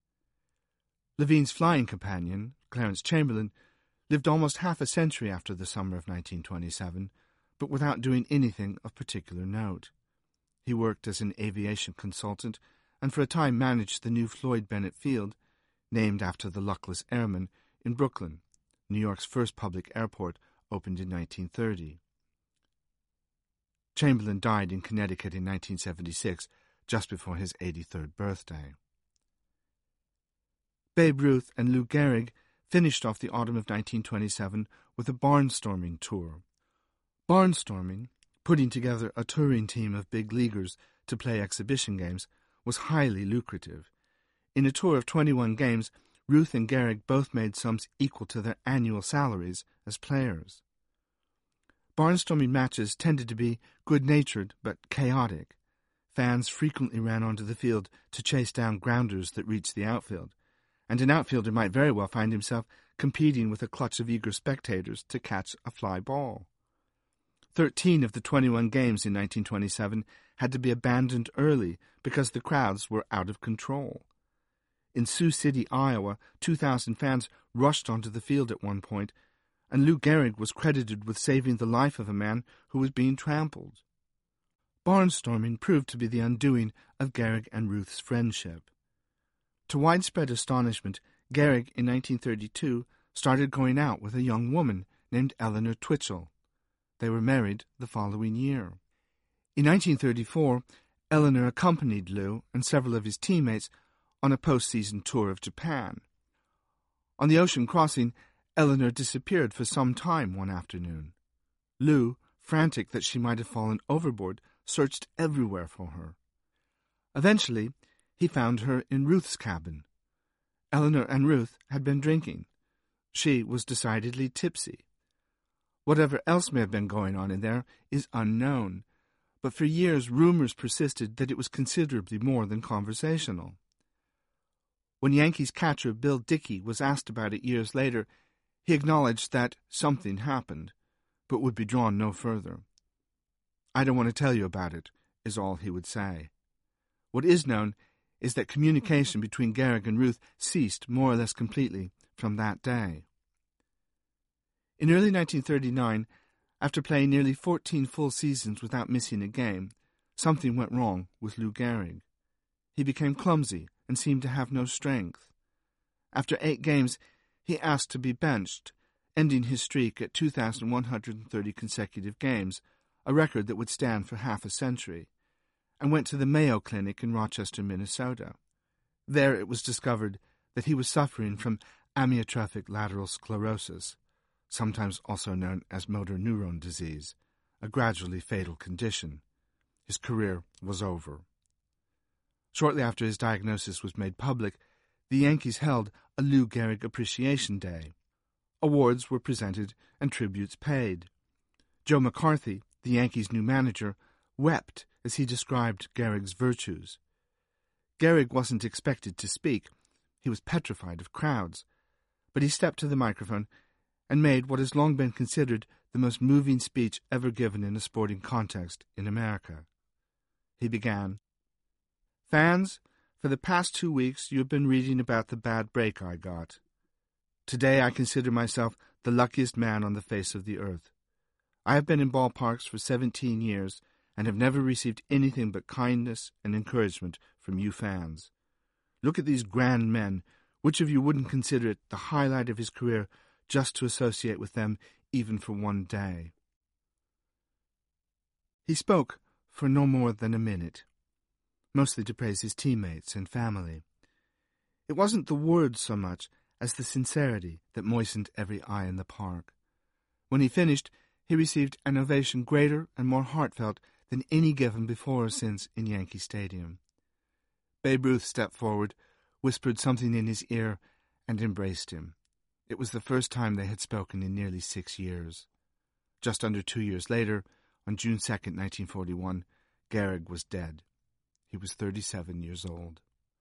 Levine's flying companion, Clarence Chamberlain, lived almost half a century after the summer of nineteen twenty-seven, but without doing anything of particular note. He worked as an aviation consultant and for a time managed the new Floyd Bennett Field, named after the luckless airman, in Brooklyn, New York's first public airport, opened in nineteen thirty. Chamberlain died in Connecticut in nineteen seventy-six, just before his eighty-third birthday. Babe Ruth and Lou Gehrig finished off the autumn of nineteen twenty-seven with a barnstorming tour. Barnstorming, putting together a touring team of big leaguers to play exhibition games, was highly lucrative. In a tour of twenty-one games, Ruth and Gehrig both made sums equal to their annual salaries as players. Barnstorming matches tended to be good-natured but chaotic. Fans frequently ran onto the field to chase down grounders that reached the outfield, and an outfielder might very well find himself competing with a clutch of eager spectators to catch a fly ball. Thirteen of the twenty-one games in nineteen twenty-seven had to be abandoned early because the crowds were out of control. In Sioux City, Iowa, two thousand fans rushed onto the field at one point, and Lou Gehrig was credited with saving the life of a man who was being trampled. Barnstorming proved to be the undoing of Gehrig and Ruth's friendship. To widespread astonishment, Gehrig, in nineteen thirty-two, started going out with a young woman named Eleanor Twitchell. They were married the following year. In nineteen thirty-four, Eleanor accompanied Lou and several of his teammates on a post-season tour of Japan. On the ocean crossing, Eleanor disappeared for some time one afternoon. Lou, frantic that she might have fallen overboard, searched everywhere for her. Eventually, he found her in Ruth's cabin. Eleanor and Ruth had been drinking. She was decidedly tipsy. Whatever else may have been going on in there is unknown, but for years rumors persisted that it was considerably more than conversational. When Yankees catcher Bill Dickey was asked about it years later, he acknowledged that something happened, but would be drawn no further. "I don't want to tell you about it," is all he would say. What is known is that communication between Gehrig and Ruth ceased more or less completely from that day. In early nineteen thirty-nine, after playing nearly fourteen full seasons without missing a game, something went wrong with Lou Gehrig. He became clumsy and seemed to have no strength. After eight games, he asked to be benched, ending his streak at two thousand one hundred thirty consecutive games, a record that would stand for half a century, and went to the Mayo Clinic in Rochester, Minnesota. There it was discovered that he was suffering from amyotrophic lateral sclerosis, sometimes also known as motor neuron disease, a gradually fatal condition. His career was over. Shortly after his diagnosis was made public, the Yankees held a Lou Gehrig Appreciation Day. Awards were presented and tributes paid. Joe McCarthy, the Yankees' new manager, wept as he described Gehrig's virtues. Gehrig wasn't expected to speak. He was petrified of crowds. But he stepped to the microphone and made what has long been considered the most moving speech ever given in a sporting context in America. He began, "Fans, for the past two weeks you have been reading about the bad break I got. Today I consider myself the luckiest man on the face of the earth. I have been in ballparks for seventeen years and have never received anything but kindness and encouragement from you fans. Look at these grand men. Which of you wouldn't consider it the highlight of his career just to associate with them even for one day?" He spoke for no more than a minute, mostly to praise his teammates and family. It wasn't the words so much as the sincerity that moistened every eye in the park. When he finished, he received an ovation greater and more heartfelt than any given before or since in Yankee Stadium. Babe Ruth stepped forward, whispered something in his ear, and embraced him. It was the first time they had spoken in nearly six years. Just under two years later, on June second, nineteen forty-one, Gehrig was dead. He was thirty-seven years old.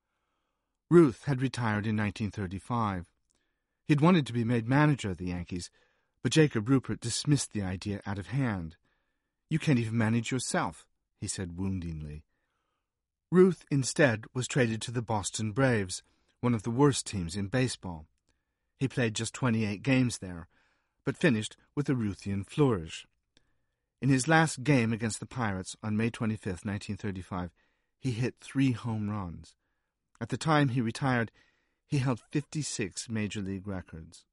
Ruth had retired in nineteen thirty-five. He'd wanted to be made manager of the Yankees, but Jacob Ruppert dismissed the idea out of hand. "You can't even manage yourself," he said woundingly. Ruth, instead, was traded to the Boston Braves, one of the worst teams in baseball. He played just twenty-eight games there, but finished with a Ruthian flourish. In his last game against the Pirates on May twenty-fifth, nineteen thirty-five, he hit three home runs. At the time he retired, he held fifty-six Major League records.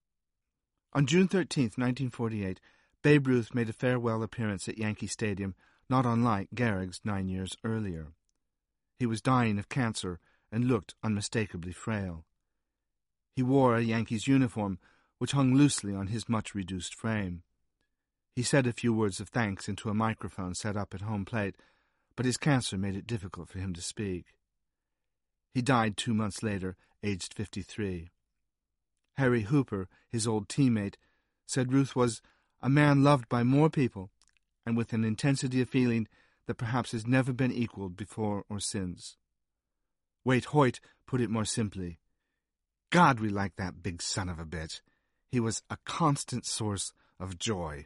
On June thirteenth, nineteen forty-eight, Babe Ruth made a farewell appearance at Yankee Stadium, not unlike Gehrig's nine years earlier. He was dying of cancer and looked unmistakably frail. He wore a Yankees uniform, which hung loosely on his much-reduced frame. He said a few words of thanks into a microphone set up at home plate, but his cancer made it difficult for him to speak. He died two months later, aged fifty-three. Harry Hooper, his old teammate, said Ruth was a man loved by more people and with an intensity of feeling that perhaps has never been equaled before or since. Waite Hoyt put it more simply. God, we liked that big son of a bitch. He was a constant source of joy.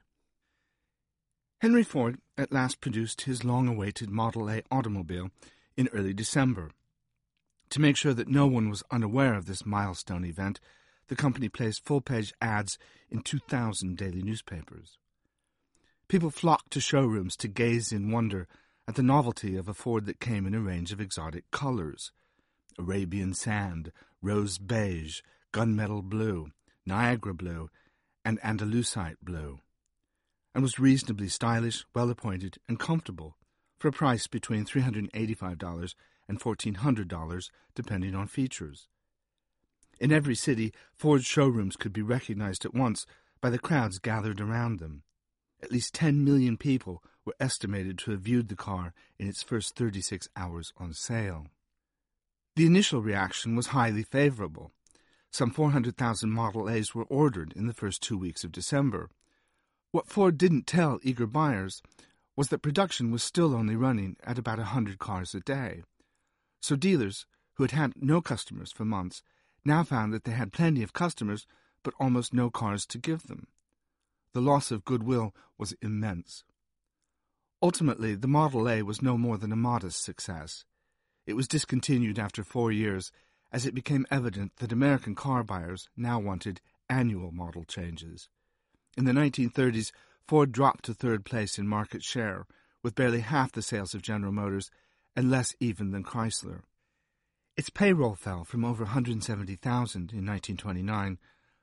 Henry Ford at last produced his long-awaited Model A automobile in early December. To make sure that no one was unaware of this milestone event, the company placed full-page ads in two thousand daily newspapers. People flocked to showrooms to gaze in wonder at the novelty of a Ford that came in a range of exotic colors: Arabian sand, rose beige, gunmetal blue, Niagara blue, and Andalusite blue, and was reasonably stylish, well-appointed, and comfortable for a price between three hundred eighty-five dollars and fourteen hundred dollars, depending on features. In every city, Ford showrooms could be recognized at once by the crowds gathered around them. At least ten million people were estimated to have viewed the car in its first thirty-six hours on sale. The initial reaction was highly favorable. Some four hundred thousand Model A's were ordered in the first two weeks of December. What Ford didn't tell eager buyers was that production was still only running at about a hundred cars a day. So dealers, who had had no customers for months, now found that they had plenty of customers but almost no cars to give them. The loss of goodwill was immense. Ultimately, the Model A was no more than a modest success. It was discontinued after four years, as it became evident that American car buyers now wanted annual model changes. In the nineteen thirties, Ford dropped to third place in market share, with barely half the sales of General Motors and less even than Chrysler. Its payroll fell from over one hundred seventy thousand in nineteen twenty-nine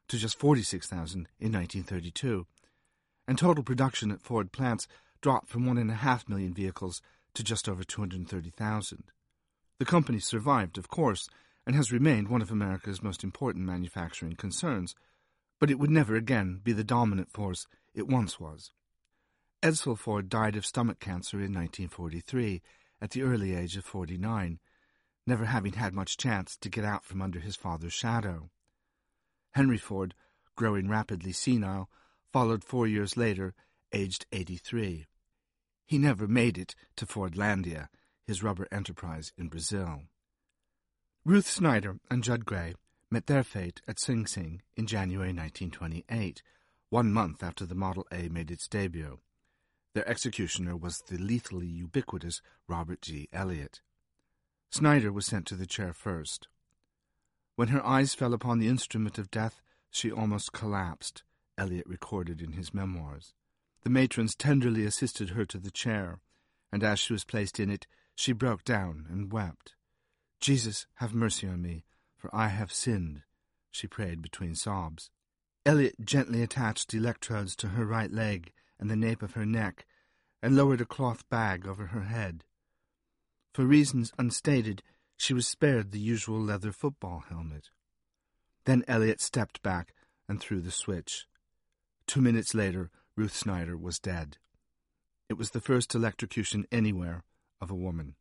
to just forty-six thousand in nineteen thirty-two, and total production at Ford plants dropped from one and a half million vehicles to just over two hundred thirty thousand. The company survived, of course, and has remained one of America's most important manufacturing concerns, but it would never again be the dominant force it once was. Edsel Ford died of stomach cancer in nineteen forty-three, at the early age of forty-nine, never having had much chance to get out from under his father's shadow. Henry Ford, growing rapidly senile, followed four years later, aged eighty-three. He never made it to Fordlandia, his rubber enterprise in Brazil. Ruth Snyder and Judd Gray met their fate at Sing Sing in January nineteen twenty-eight, one month after the Model A made its debut. Their executioner was the lethally ubiquitous Robert G. Elliott. Snyder was sent to the chair first. When her eyes fell upon the instrument of death, she almost collapsed, Elliott recorded in his memoirs. The matrons tenderly assisted her to the chair, and as she was placed in it, she broke down and wept. "Jesus, have mercy on me, for I have sinned," she prayed between sobs. Elliott gently attached electrodes to her right leg and the nape of her neck, and lowered a cloth bag over her head. For reasons unstated, she was spared the usual leather football helmet. Then Elliott stepped back and threw the switch. Two minutes later, Ruth Snyder was dead. It was the first electrocution anywhere of a woman.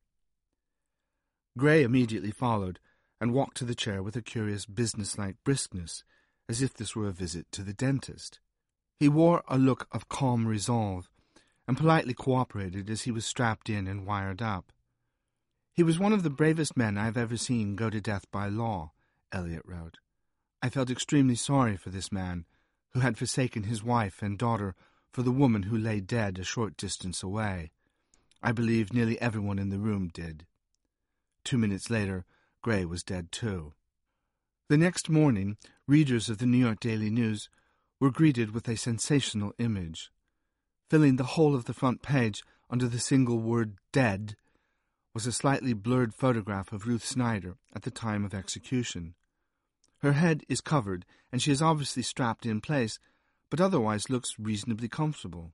Gray immediately followed, and walked to the chair with a curious businesslike briskness, as if this were a visit to the dentist. He wore a look of calm resolve, and politely cooperated as he was strapped in and wired up. "He was one of the bravest men I have ever seen go to death by law," Elliott wrote. "I felt extremely sorry for this man, who had forsaken his wife and daughter for the woman who lay dead a short distance away. I believe nearly everyone in the room did." Two minutes later, Gray was dead too. The next morning, readers of the New York Daily News were greeted with a sensational image. Filling the whole of the front page under the single word "dead" was a slightly blurred photograph of Ruth Snyder at the time of execution. Her head is covered, and she is obviously strapped in place, but otherwise looks reasonably comfortable.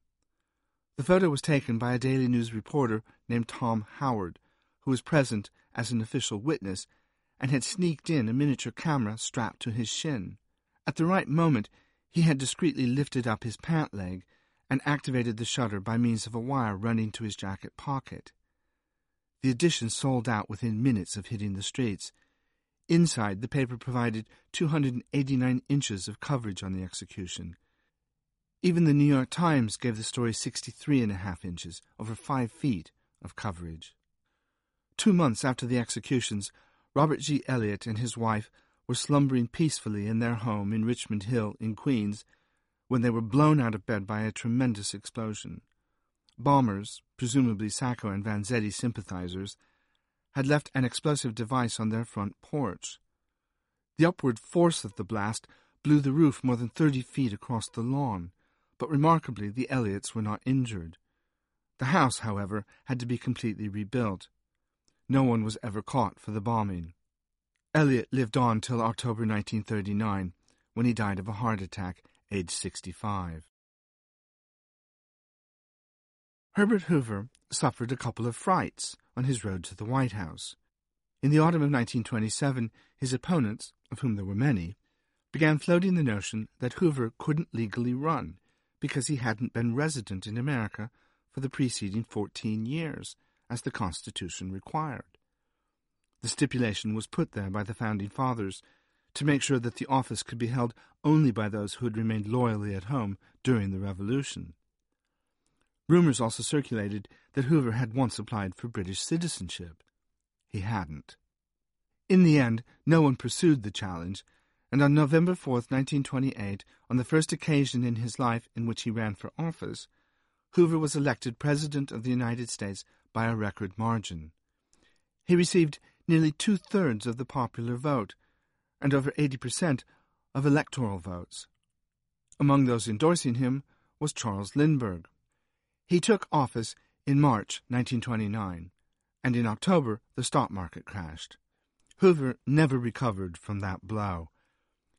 The photo was taken by a Daily News reporter named Tom Howard, who was present as an official witness and had sneaked in a miniature camera strapped to his shin. At the right moment, he had discreetly lifted up his pant leg and activated the shutter by means of a wire running to his jacket pocket. The edition sold out within minutes of hitting the streets. Inside, the paper provided two hundred eighty-nine inches of coverage on the execution. Even the New York Times gave the story sixty-three and a half inches, over five feet, of coverage. Two months after the executions, Robert G. Elliott and his wife were slumbering peacefully in their home in Richmond Hill in Queens when they were blown out of bed by a tremendous explosion. Bombers, presumably Sacco and Vanzetti sympathizers, had left an explosive device on their front porch. The upward force of the blast blew the roof more than thirty feet across the lawn, but remarkably the Elliots were not injured. The house, however, had to be completely rebuilt. No one was ever caught for the bombing. Elliott lived on till October nineteen thirty-nine, when he died of a heart attack, aged sixty-five. Herbert Hoover suffered a couple of frights on his road to the White House. In the autumn of nineteen twenty-seven, his opponents, of whom there were many, began floating the notion that Hoover couldn't legally run because he hadn't been resident in America for the preceding fourteen years, as the Constitution required. The stipulation was put there by the Founding Fathers to make sure that the office could be held only by those who had remained loyally at home during the Revolution. Rumors also circulated that Hoover had once applied for British citizenship. He hadn't. In the end, no one pursued the challenge, and on November fourth, nineteen twenty-eight, on the first occasion in his life in which he ran for office, Hoover was elected President of the United States by a record margin. He received nearly two-thirds of the popular vote and over eighty percent of electoral votes. Among those endorsing him was Charles Lindbergh. He took office in March nineteen twenty-nine, and in October the stock market crashed. Hoover never recovered from that blow.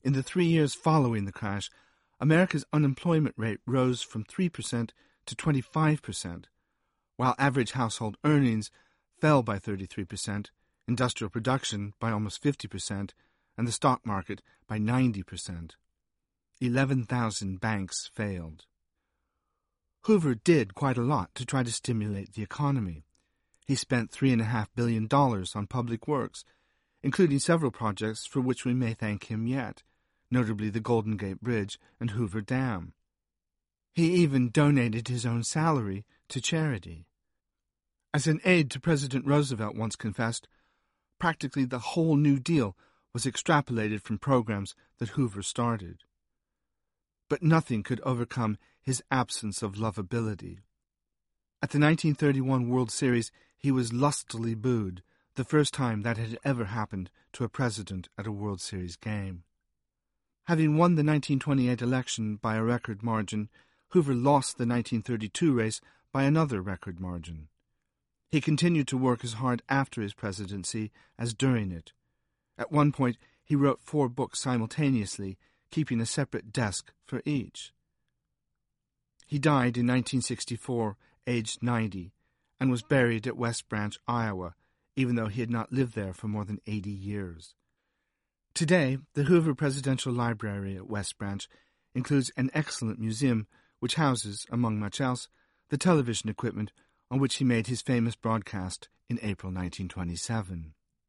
In the three years following the crash, America's unemployment rate rose from three percent to twenty-five percent, while average household earnings fell by thirty-three percent, industrial production by almost fifty percent, and the stock market by ninety percent. eleven thousand banks failed. Hoover did quite a lot to try to stimulate the economy. He spent three point five billion dollars on public works, including several projects for which we may thank him yet, notably the Golden Gate Bridge and Hoover Dam. He even donated his own salary to charity. As an aide to President Roosevelt once confessed, practically the whole New Deal was extrapolated from programs that Hoover started. But nothing could overcome his absence of lovability. At the nineteen thirty-one World Series, he was lustily booed, the first time that had ever happened to a president at a World Series game. Having won the nineteen twenty-eight election by a record margin, Hoover lost the nineteen thirty-two race by another record margin. He continued to work as hard after his presidency as during it. At one point, he wrote four books simultaneously, keeping a separate desk for each. He died in nineteen sixty-four, aged ninety, and was buried at West Branch, Iowa, even though he had not lived there for more than eighty years. Today, the Hoover Presidential Library at West Branch includes an excellent museum which houses, among much else, the television equipment on which he made his famous broadcast in April nineteen twenty-seven.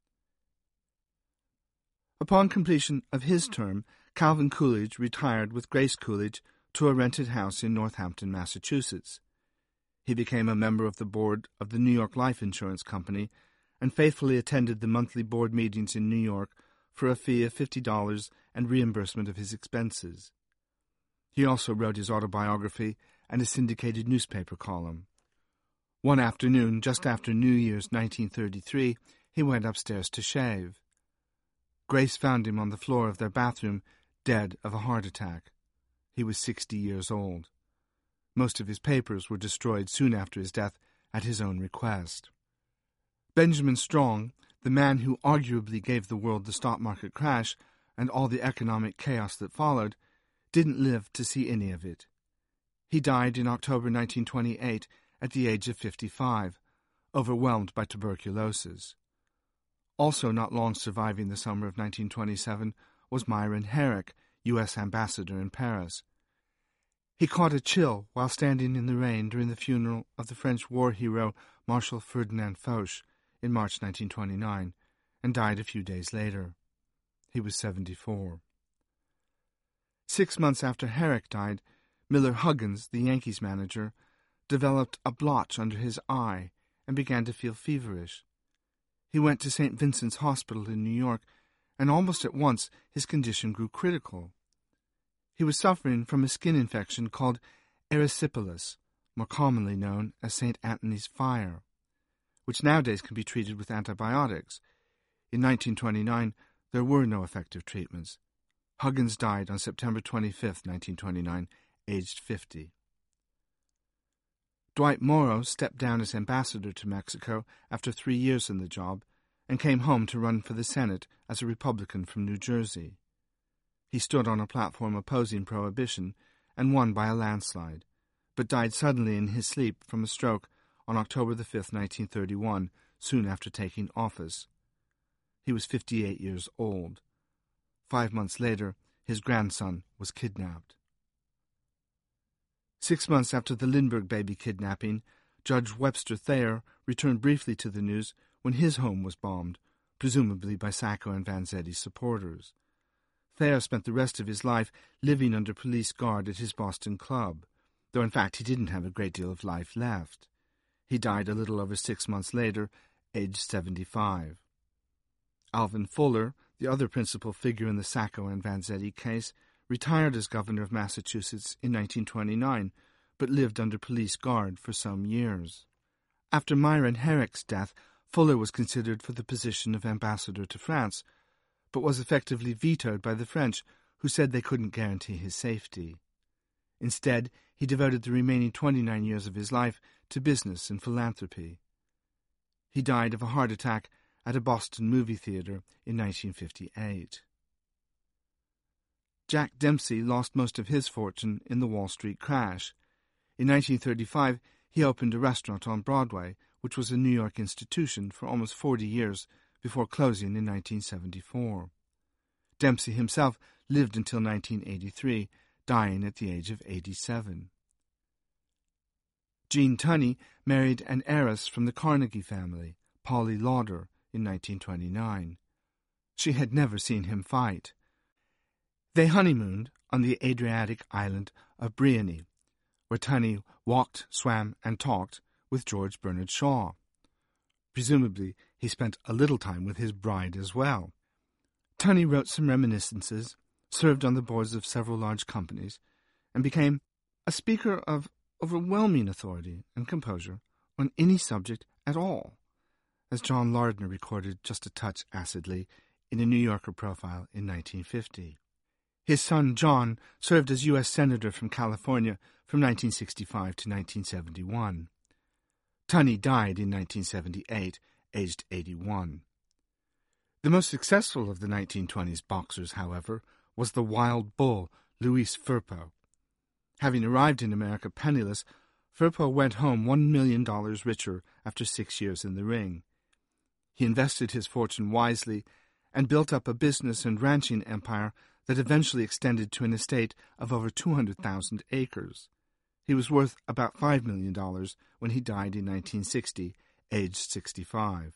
Upon completion of his term, Calvin Coolidge retired with Grace Coolidge to a rented house in Northampton, Massachusetts. He became a member of the board of the New York Life Insurance Company and faithfully attended the monthly board meetings in New York for a fee of fifty dollars and reimbursement of his expenses. He also wrote his autobiography and a syndicated newspaper column. One afternoon, just after New Year's nineteen thirty-three, he went upstairs to shave. Grace found him on the floor of their bathroom, dead of a heart attack. He was sixty years old. Most of his papers were destroyed soon after his death at his own request. Benjamin Strong, the man who arguably gave the world the stock market crash and all the economic chaos that followed, didn't live to see any of it. He died in October nineteen twenty-eight at the age of fifty-five, overwhelmed by tuberculosis. Also not long surviving the summer of nineteen twenty-seven was Myron Herrick, U S ambassador in Paris. He caught a chill while standing in the rain during the funeral of the French war hero Marshal Ferdinand Foch in March nineteen twenty-nine, and died a few days later. He was seventy-four. Six months after Herrick died, Miller Huggins, the Yankees manager, developed a blotch under his eye and began to feel feverish. He went to Saint Vincent's Hospital in New York, and almost at once his condition grew critical. He was suffering from a skin infection called erysipelas, more commonly known as Saint Anthony's fire, which nowadays can be treated with antibiotics. In nineteen twenty-nine, there were no effective treatments. Huggins died on September twenty-fifth, nineteen twenty-nine, aged fifty. Dwight Morrow stepped down as ambassador to Mexico after three years in the job and came home to run for the Senate as a Republican from New Jersey. He stood on a platform opposing prohibition and won by a landslide, but died suddenly in his sleep from a stroke on October the fifth, nineteen thirty-one, soon after taking office. He was fifty-eight years old. Five months later, his grandson was kidnapped. Six months after the Lindbergh baby kidnapping, Judge Webster Thayer returned briefly to the news when his home was bombed, presumably by Sacco and Vanzetti's supporters. Thayer spent the rest of his life living under police guard at his Boston club, though in fact he didn't have a great deal of life left. He died a little over six months later, aged seventy-five. Alvin Fuller, the other principal figure in the Sacco and Vanzetti case, retired as governor of Massachusetts in nineteen twenty-nine, but lived under police guard for some years. After Myron Herrick's death, Fuller was considered for the position of ambassador to France, but was effectively vetoed by the French, who said they couldn't guarantee his safety. Instead, he devoted the remaining twenty-nine years of his life to business and philanthropy. He died of a heart attack at a Boston movie theater in nineteen fifty-eight. Jack Dempsey lost most of his fortune in the Wall Street crash. In nineteen thirty-five, he opened a restaurant on Broadway, which was a New York institution for almost forty years before closing in nineteen seventy-four. Dempsey himself lived until nineteen eighty-three, dying at the age of eighty-seven. Gene Tunney married an heiress from the Carnegie family, Polly Lauder, in nineteen twenty-nine. She had never seen him fight. They honeymooned on the Adriatic island of Briony, where Tunney walked, swam, and talked with George Bernard Shaw. Presumably, he spent a little time with his bride as well. Tunney wrote some reminiscences, served on the boards of several large companies, and became a speaker of overwhelming authority and composure on any subject at all, as John Lardner recorded just a touch acidly in a New Yorker profile in nineteen fifty. His son John served as U S Senator from California from nineteen sixty-five to nineteen seventy-one. Tunney died in nineteen seventy-eight, aged eighty-one. The most successful of the nineteen twenties boxers, however, was the wild bull Louis Firpo. Having arrived in America penniless, Firpo went home one million dollars richer after six years in the ring. He invested his fortune wisely and built up a business and ranching empire that eventually extended to an estate of over two hundred thousand acres. He was worth about five million dollars when he died in nineteen sixty, aged sixty-five.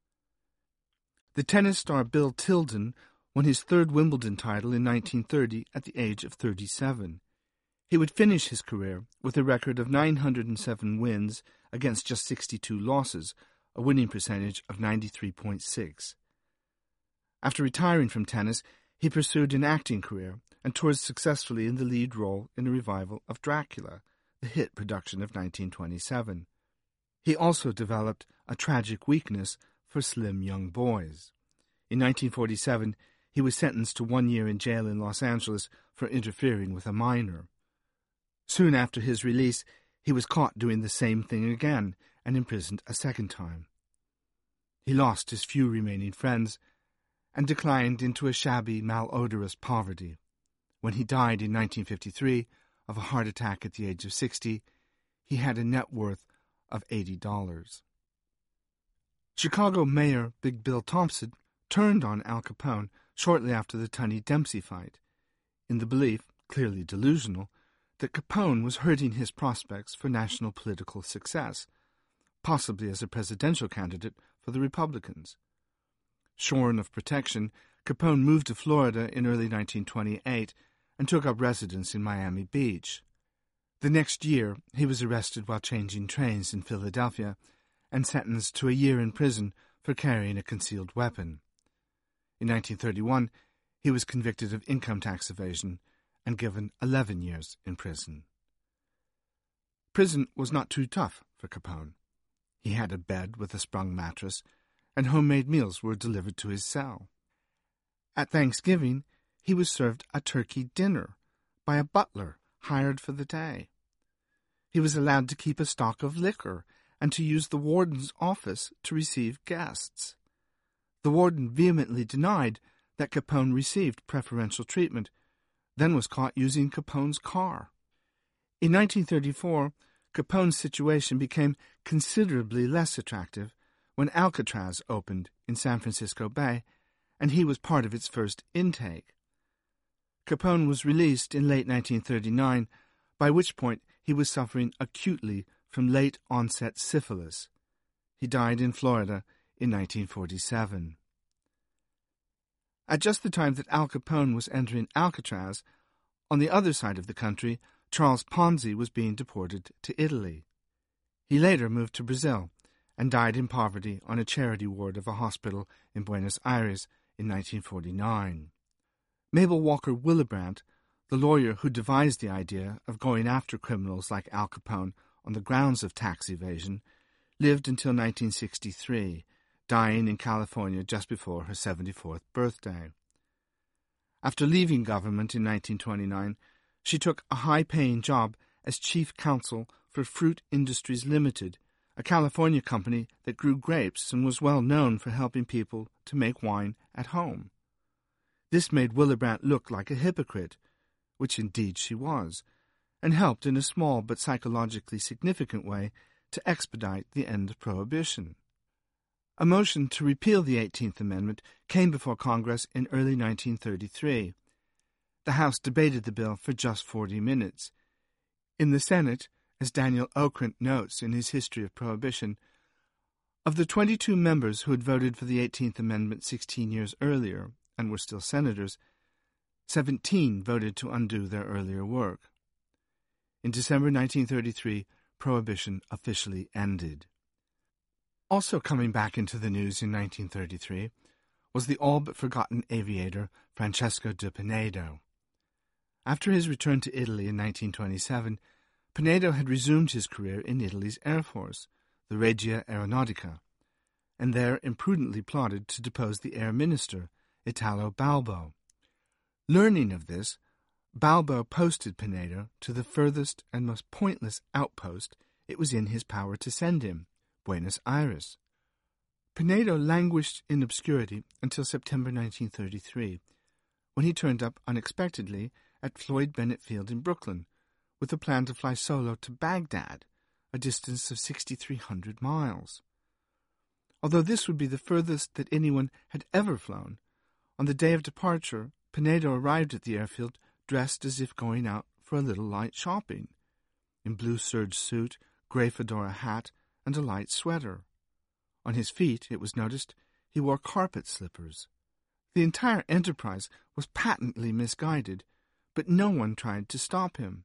The tennis star Bill Tilden won his third Wimbledon title in nineteen thirty at the age of thirty-seven. He would finish his career with a record of nine hundred seven wins against just sixty-two losses, a winning percentage of ninety-three point six. After retiring from tennis, he pursued an acting career and toured successfully in the lead role in a revival of Dracula, the hit production of nineteen twenty-seven. He also developed a tragic weakness for slim young boys. In nineteen forty-seven, he was sentenced to one year in jail in Los Angeles for interfering with a minor. Soon after his release, he was caught doing the same thing again and imprisoned a second time. He lost his few remaining friends and declined into a shabby, malodorous poverty. When he died in nineteen fifty-three of a heart attack at the age of sixty, he had a net worth of eighty dollars. Chicago Mayor Big Bill Thompson turned on Al Capone shortly after the Tunney-Dempsey fight, in the belief, clearly delusional, that Capone was hurting his prospects for national political success, possibly as a presidential candidate for the Republicans. Shorn of protection, Capone moved to Florida in early nineteen twenty-eight and took up residence in Miami Beach. The next year, he was arrested while changing trains in Philadelphia and sentenced to a year in prison for carrying a concealed weapon. In nineteen thirty-one, he was convicted of income tax evasion and given eleven years in prison. Prison was not too tough for Capone. He had a bed with a sprung mattress, and homemade meals were delivered to his cell. At Thanksgiving, he was served a turkey dinner by a butler hired for the day. He was allowed to keep a stock of liquor and to use the warden's office to receive guests. The warden vehemently denied that Capone received preferential treatment, then was caught using Capone's car. In nineteen thirty-four, Capone's situation became considerably less attractive when Alcatraz opened in San Francisco Bay, and he was part of its first intake. Capone was released in late nineteen thirty-nine, by which point he was suffering acutely from late-onset syphilis. He died in Florida in nineteen forty-seven. At just the time that Al Capone was entering Alcatraz, on the other side of the country, Charles Ponzi was being deported to Italy. He later moved to Brazil and died in poverty on a charity ward of a hospital in Buenos Aires in nineteen forty-nine. Mabel Walker Willebrandt, the lawyer who devised the idea of going after criminals like Al Capone on the grounds of tax evasion, lived until nineteen sixty-three, dying in California just before her seventy-fourth birthday. After leaving government in nineteen twenty-nine, she took a high-paying job as chief counsel for Fruit Industries Limited, a California company that grew grapes and was well known for helping people to make wine at home. This made Willebrandt look like a hypocrite, which indeed she was, and helped in a small but psychologically significant way to expedite the end of Prohibition. A motion to repeal the eighteenth Amendment came before Congress in early nineteen thirty-three. The House debated the bill for just forty minutes. In the Senate, as Daniel Okrent notes in his History of Prohibition, of the twenty-two members who had voted for the eighteenth Amendment sixteen years earlier and were still senators, seventeen voted to undo their earlier work. In December nineteen thirty-three, Prohibition officially ended. Also coming back into the news in nineteen thirty-three was the all-but-forgotten aviator Francesco de Pinedo. After his return to Italy in nineteen twenty-seven, Pinedo had resumed his career in Italy's Air Force, the Regia Aeronautica, and there imprudently plotted to depose the Air Minister, Italo Balbo. Learning of this, Balbo posted Pinedo to the furthest and most pointless outpost it was in his power to send him, Buenos Aires. Pinedo languished in obscurity until September nineteen thirty-three, when he turned up unexpectedly at Floyd Bennett Field in Brooklyn, with a plan to fly solo to Baghdad, a distance of six thousand three hundred miles. Although this would be the furthest that anyone had ever flown, on the day of departure, Pinedo arrived at the airfield dressed as if going out for a little light shopping, in blue serge suit, grey fedora hat, and a light sweater. On his feet, it was noticed, he wore carpet slippers. The entire enterprise was patently misguided, but no one tried to stop him.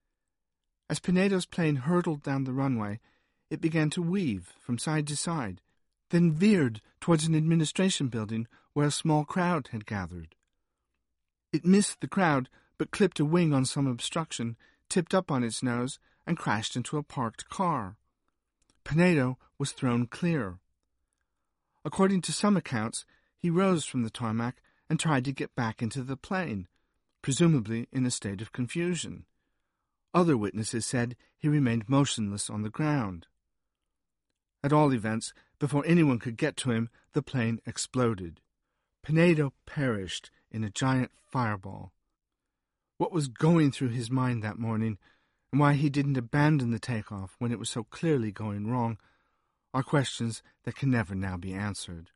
As Pinedo's plane hurtled down the runway, it began to weave from side to side, then veered towards an administration building where a small crowd had gathered. It missed the crowd, but clipped a wing on some obstruction, tipped up on its nose, and crashed into a parked car. Pinedo was thrown clear. According to some accounts, he rose from the tarmac and tried to get back into the plane, presumably in a state of confusion. Other witnesses said he remained motionless on the ground. At all events, before anyone could get to him, the plane exploded. Pinedo perished in a giant fireball. What was going through his mind that morning, and why he didn't abandon the takeoff when it was so clearly going wrong, are questions that can never now be answered.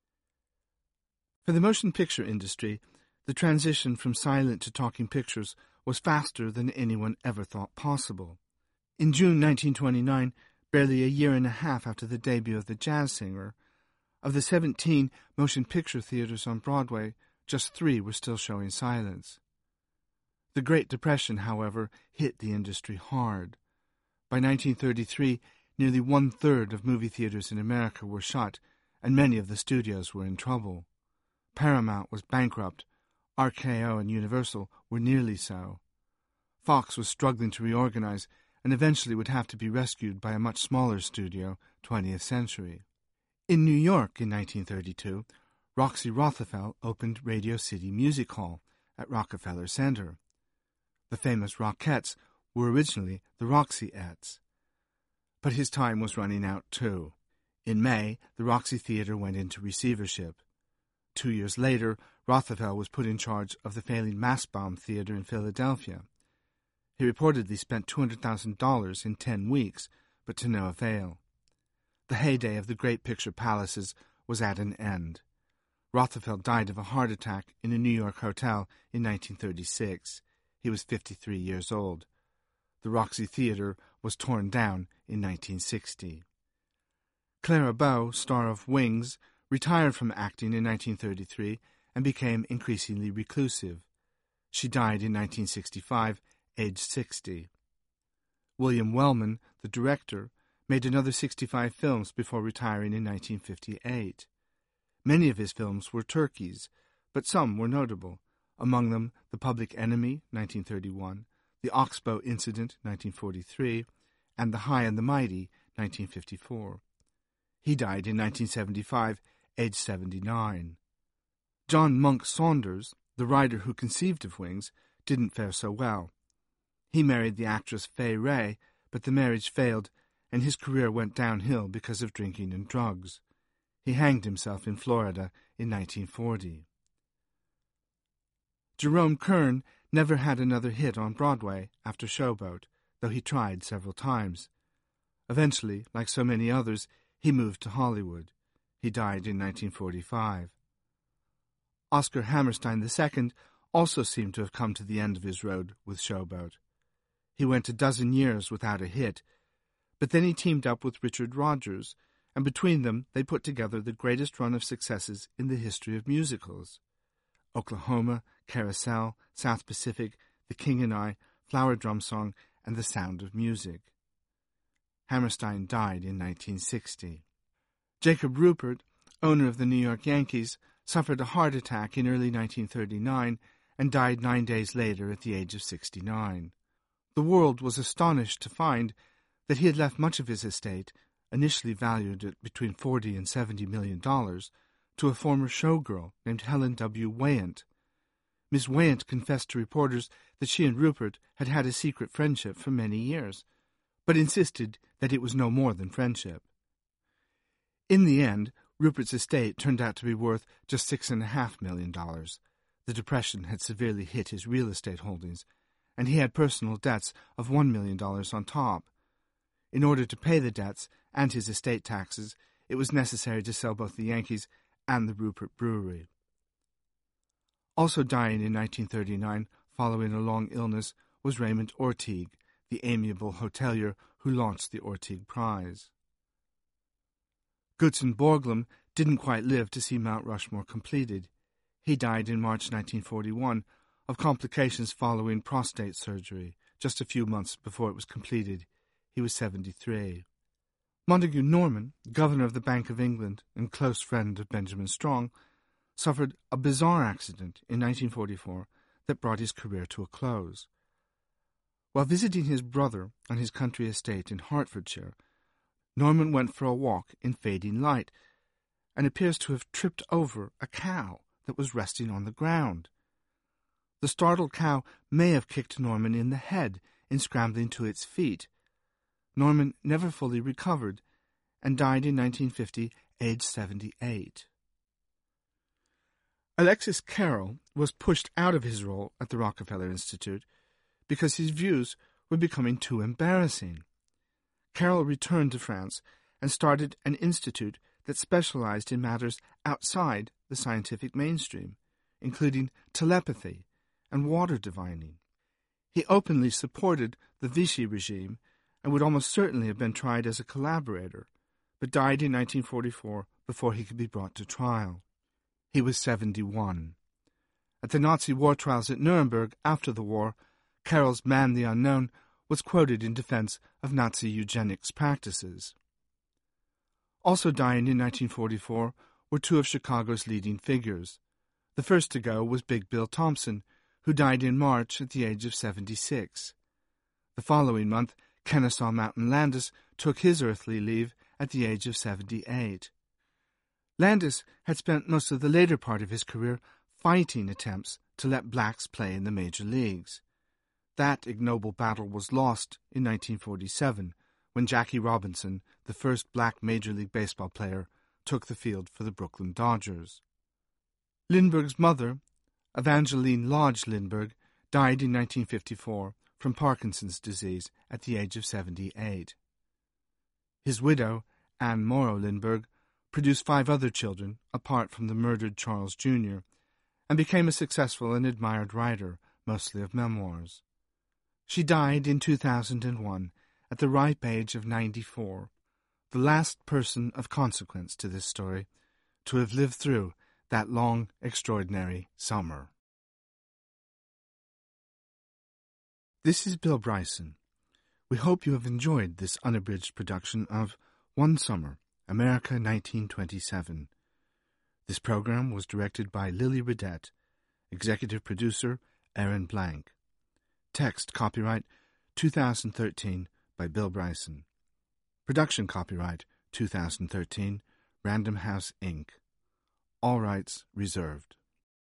For the motion picture industry, the transition from silent to talking pictures was faster than anyone ever thought possible. In June nineteen twenty-nine, barely a year and a half after the debut of The Jazz Singer, of the seventeen motion picture theaters on Broadway, just three were still showing silence. The Great Depression, however, hit the industry hard. By nineteen thirty-three, nearly one-third of movie theaters in America were shut, and many of the studios were in trouble. Paramount was bankrupt. R K O and Universal were nearly so. Fox was struggling to reorganize and eventually would have to be rescued by a much smaller studio, twentieth Century. In New York in nineteen thirty-two, Roxy Rothafel opened Radio City Music Hall at Rockefeller Center. The famous Rockettes were originally the Roxyettes. But his time was running out too. In May, the Roxy Theater went into receivership. Two years later, Rothafel was put in charge of the failing Mastbaum Theater in Philadelphia. He reportedly spent two hundred thousand dollars in ten weeks, but to no avail. The heyday of the great picture palaces was at an end. Rothafel died of a heart attack in a New York hotel in nineteen thirty-six. He was fifty-three years old. The Roxy Theater was torn down in nineteen sixty. Clara Bow, star of Wings, retired from acting in nineteen thirty-three and became increasingly reclusive. She died in nineteen sixty-five, aged sixty. William Wellman, the director, made another sixty-five films before retiring in nineteen fifty-eight. Many of his films were turkeys, but some were notable, among them The Public Enemy, nineteen thirty-one, The Oxbow Incident, nineteen forty-three, and The High and the Mighty, nineteen fifty-four. He died in nineteen seventy-five, aged seventy-nine. John Monk Saunders, the writer who conceived of Wings, didn't fare so well. He married the actress Fay Wray, but the marriage failed, and his career went downhill because of drinking and drugs. He hanged himself in Florida in nineteen forty. Jerome Kern never had another hit on Broadway after Showboat, though he tried several times. Eventually, like so many others, he moved to Hollywood. He died in nineteen forty-five. Oscar Hammerstein the Second also seemed to have come to the end of his road with Showboat. He went a dozen years without a hit, but then he teamed up with Richard Rodgers, and between them they put together the greatest run of successes in the history of musicals. Oklahoma, Carousel, South Pacific, The King and I, Flower Drum Song, and The Sound of Music. Hammerstein died in nineteen sixty. Jacob Ruppert, owner of the New York Yankees, suffered a heart attack in early nineteen thirty-nine and died nine days later at the age of sixty-nine. The world was astonished to find that he had left much of his estate, initially valued at between forty and seventy million dollars, to a former showgirl named Helen W. Wayant. Miss Wayant confessed to reporters that she and Ruppert had had a secret friendship for many years, but insisted that it was no more than friendship. In the end, Ruppert's estate turned out to be worth just six and a half million dollars. The Depression had severely hit his real estate holdings, and he had personal debts of one million dollars on top. In order to pay the debts and his estate taxes, it was necessary to sell both the Yankees and the Ruppert Brewery. Also dying in nineteen thirty-nine, following a long illness, was Raymond Orteig, the amiable hotelier who launched the Orteig Prize. Gutzon Borglum didn't quite live to see Mount Rushmore completed. He died in March nineteen forty-one of complications following prostate surgery, just a few months before it was completed. He was seventy-three. Montague Norman, governor of the Bank of England and close friend of Benjamin Strong, suffered a bizarre accident in nineteen forty-four that brought his career to a close. While visiting his brother on his country estate in Hertfordshire, Norman went for a walk in fading light and appears to have tripped over a cow that was resting on the ground. The startled cow may have kicked Norman in the head in scrambling to its feet. Norman never fully recovered and died in nineteen fifty, aged seventy-eight. Alexis Carrel was pushed out of his role at the Rockefeller Institute because his views were becoming too embarrassing. Carrel returned to France and started an institute that specialized in matters outside the scientific mainstream, including telepathy and water divining. He openly supported the Vichy regime and would almost certainly have been tried as a collaborator, but died in nineteen forty-four before he could be brought to trial. He was seventy-one. At the Nazi war trials at Nuremberg after the war, Carrel's Man the Unknown was quoted in defense of Nazi eugenics practices. Also dying in nineteen forty-four were two of Chicago's leading figures. The first to go was Big Bill Thompson, who died in March at the age of seventy-six. The following month, Kennesaw Mountain Landis took his earthly leave at the age of seventy-eight. Landis had spent most of the later part of his career fighting attempts to let blacks play in the major leagues. That ignoble battle was lost in nineteen forty-seven, when Jackie Robinson, the first black Major League Baseball player, took the field for the Brooklyn Dodgers. Lindbergh's mother, Evangeline Lodge Lindbergh, died in nineteen fifty-four from Parkinson's disease at the age of seventy-eight. His widow, Anne Morrow Lindbergh, produced five other children apart from the murdered Charles Junior, and became a successful and admired writer, mostly of memoirs. She died in two thousand one at the ripe age of ninety-four, the last person of consequence to this story to have lived through that long, extraordinary summer. This is Bill Bryson. We hope you have enjoyed this unabridged production of One Summer, America nineteen twenty-seven. This program was directed by Lily Redette, executive producer Aaron Blank. Text copyright two thousand thirteen by Bill Bryson. Production copyright two thousand thirteen, Random House, Incorporated. All rights reserved.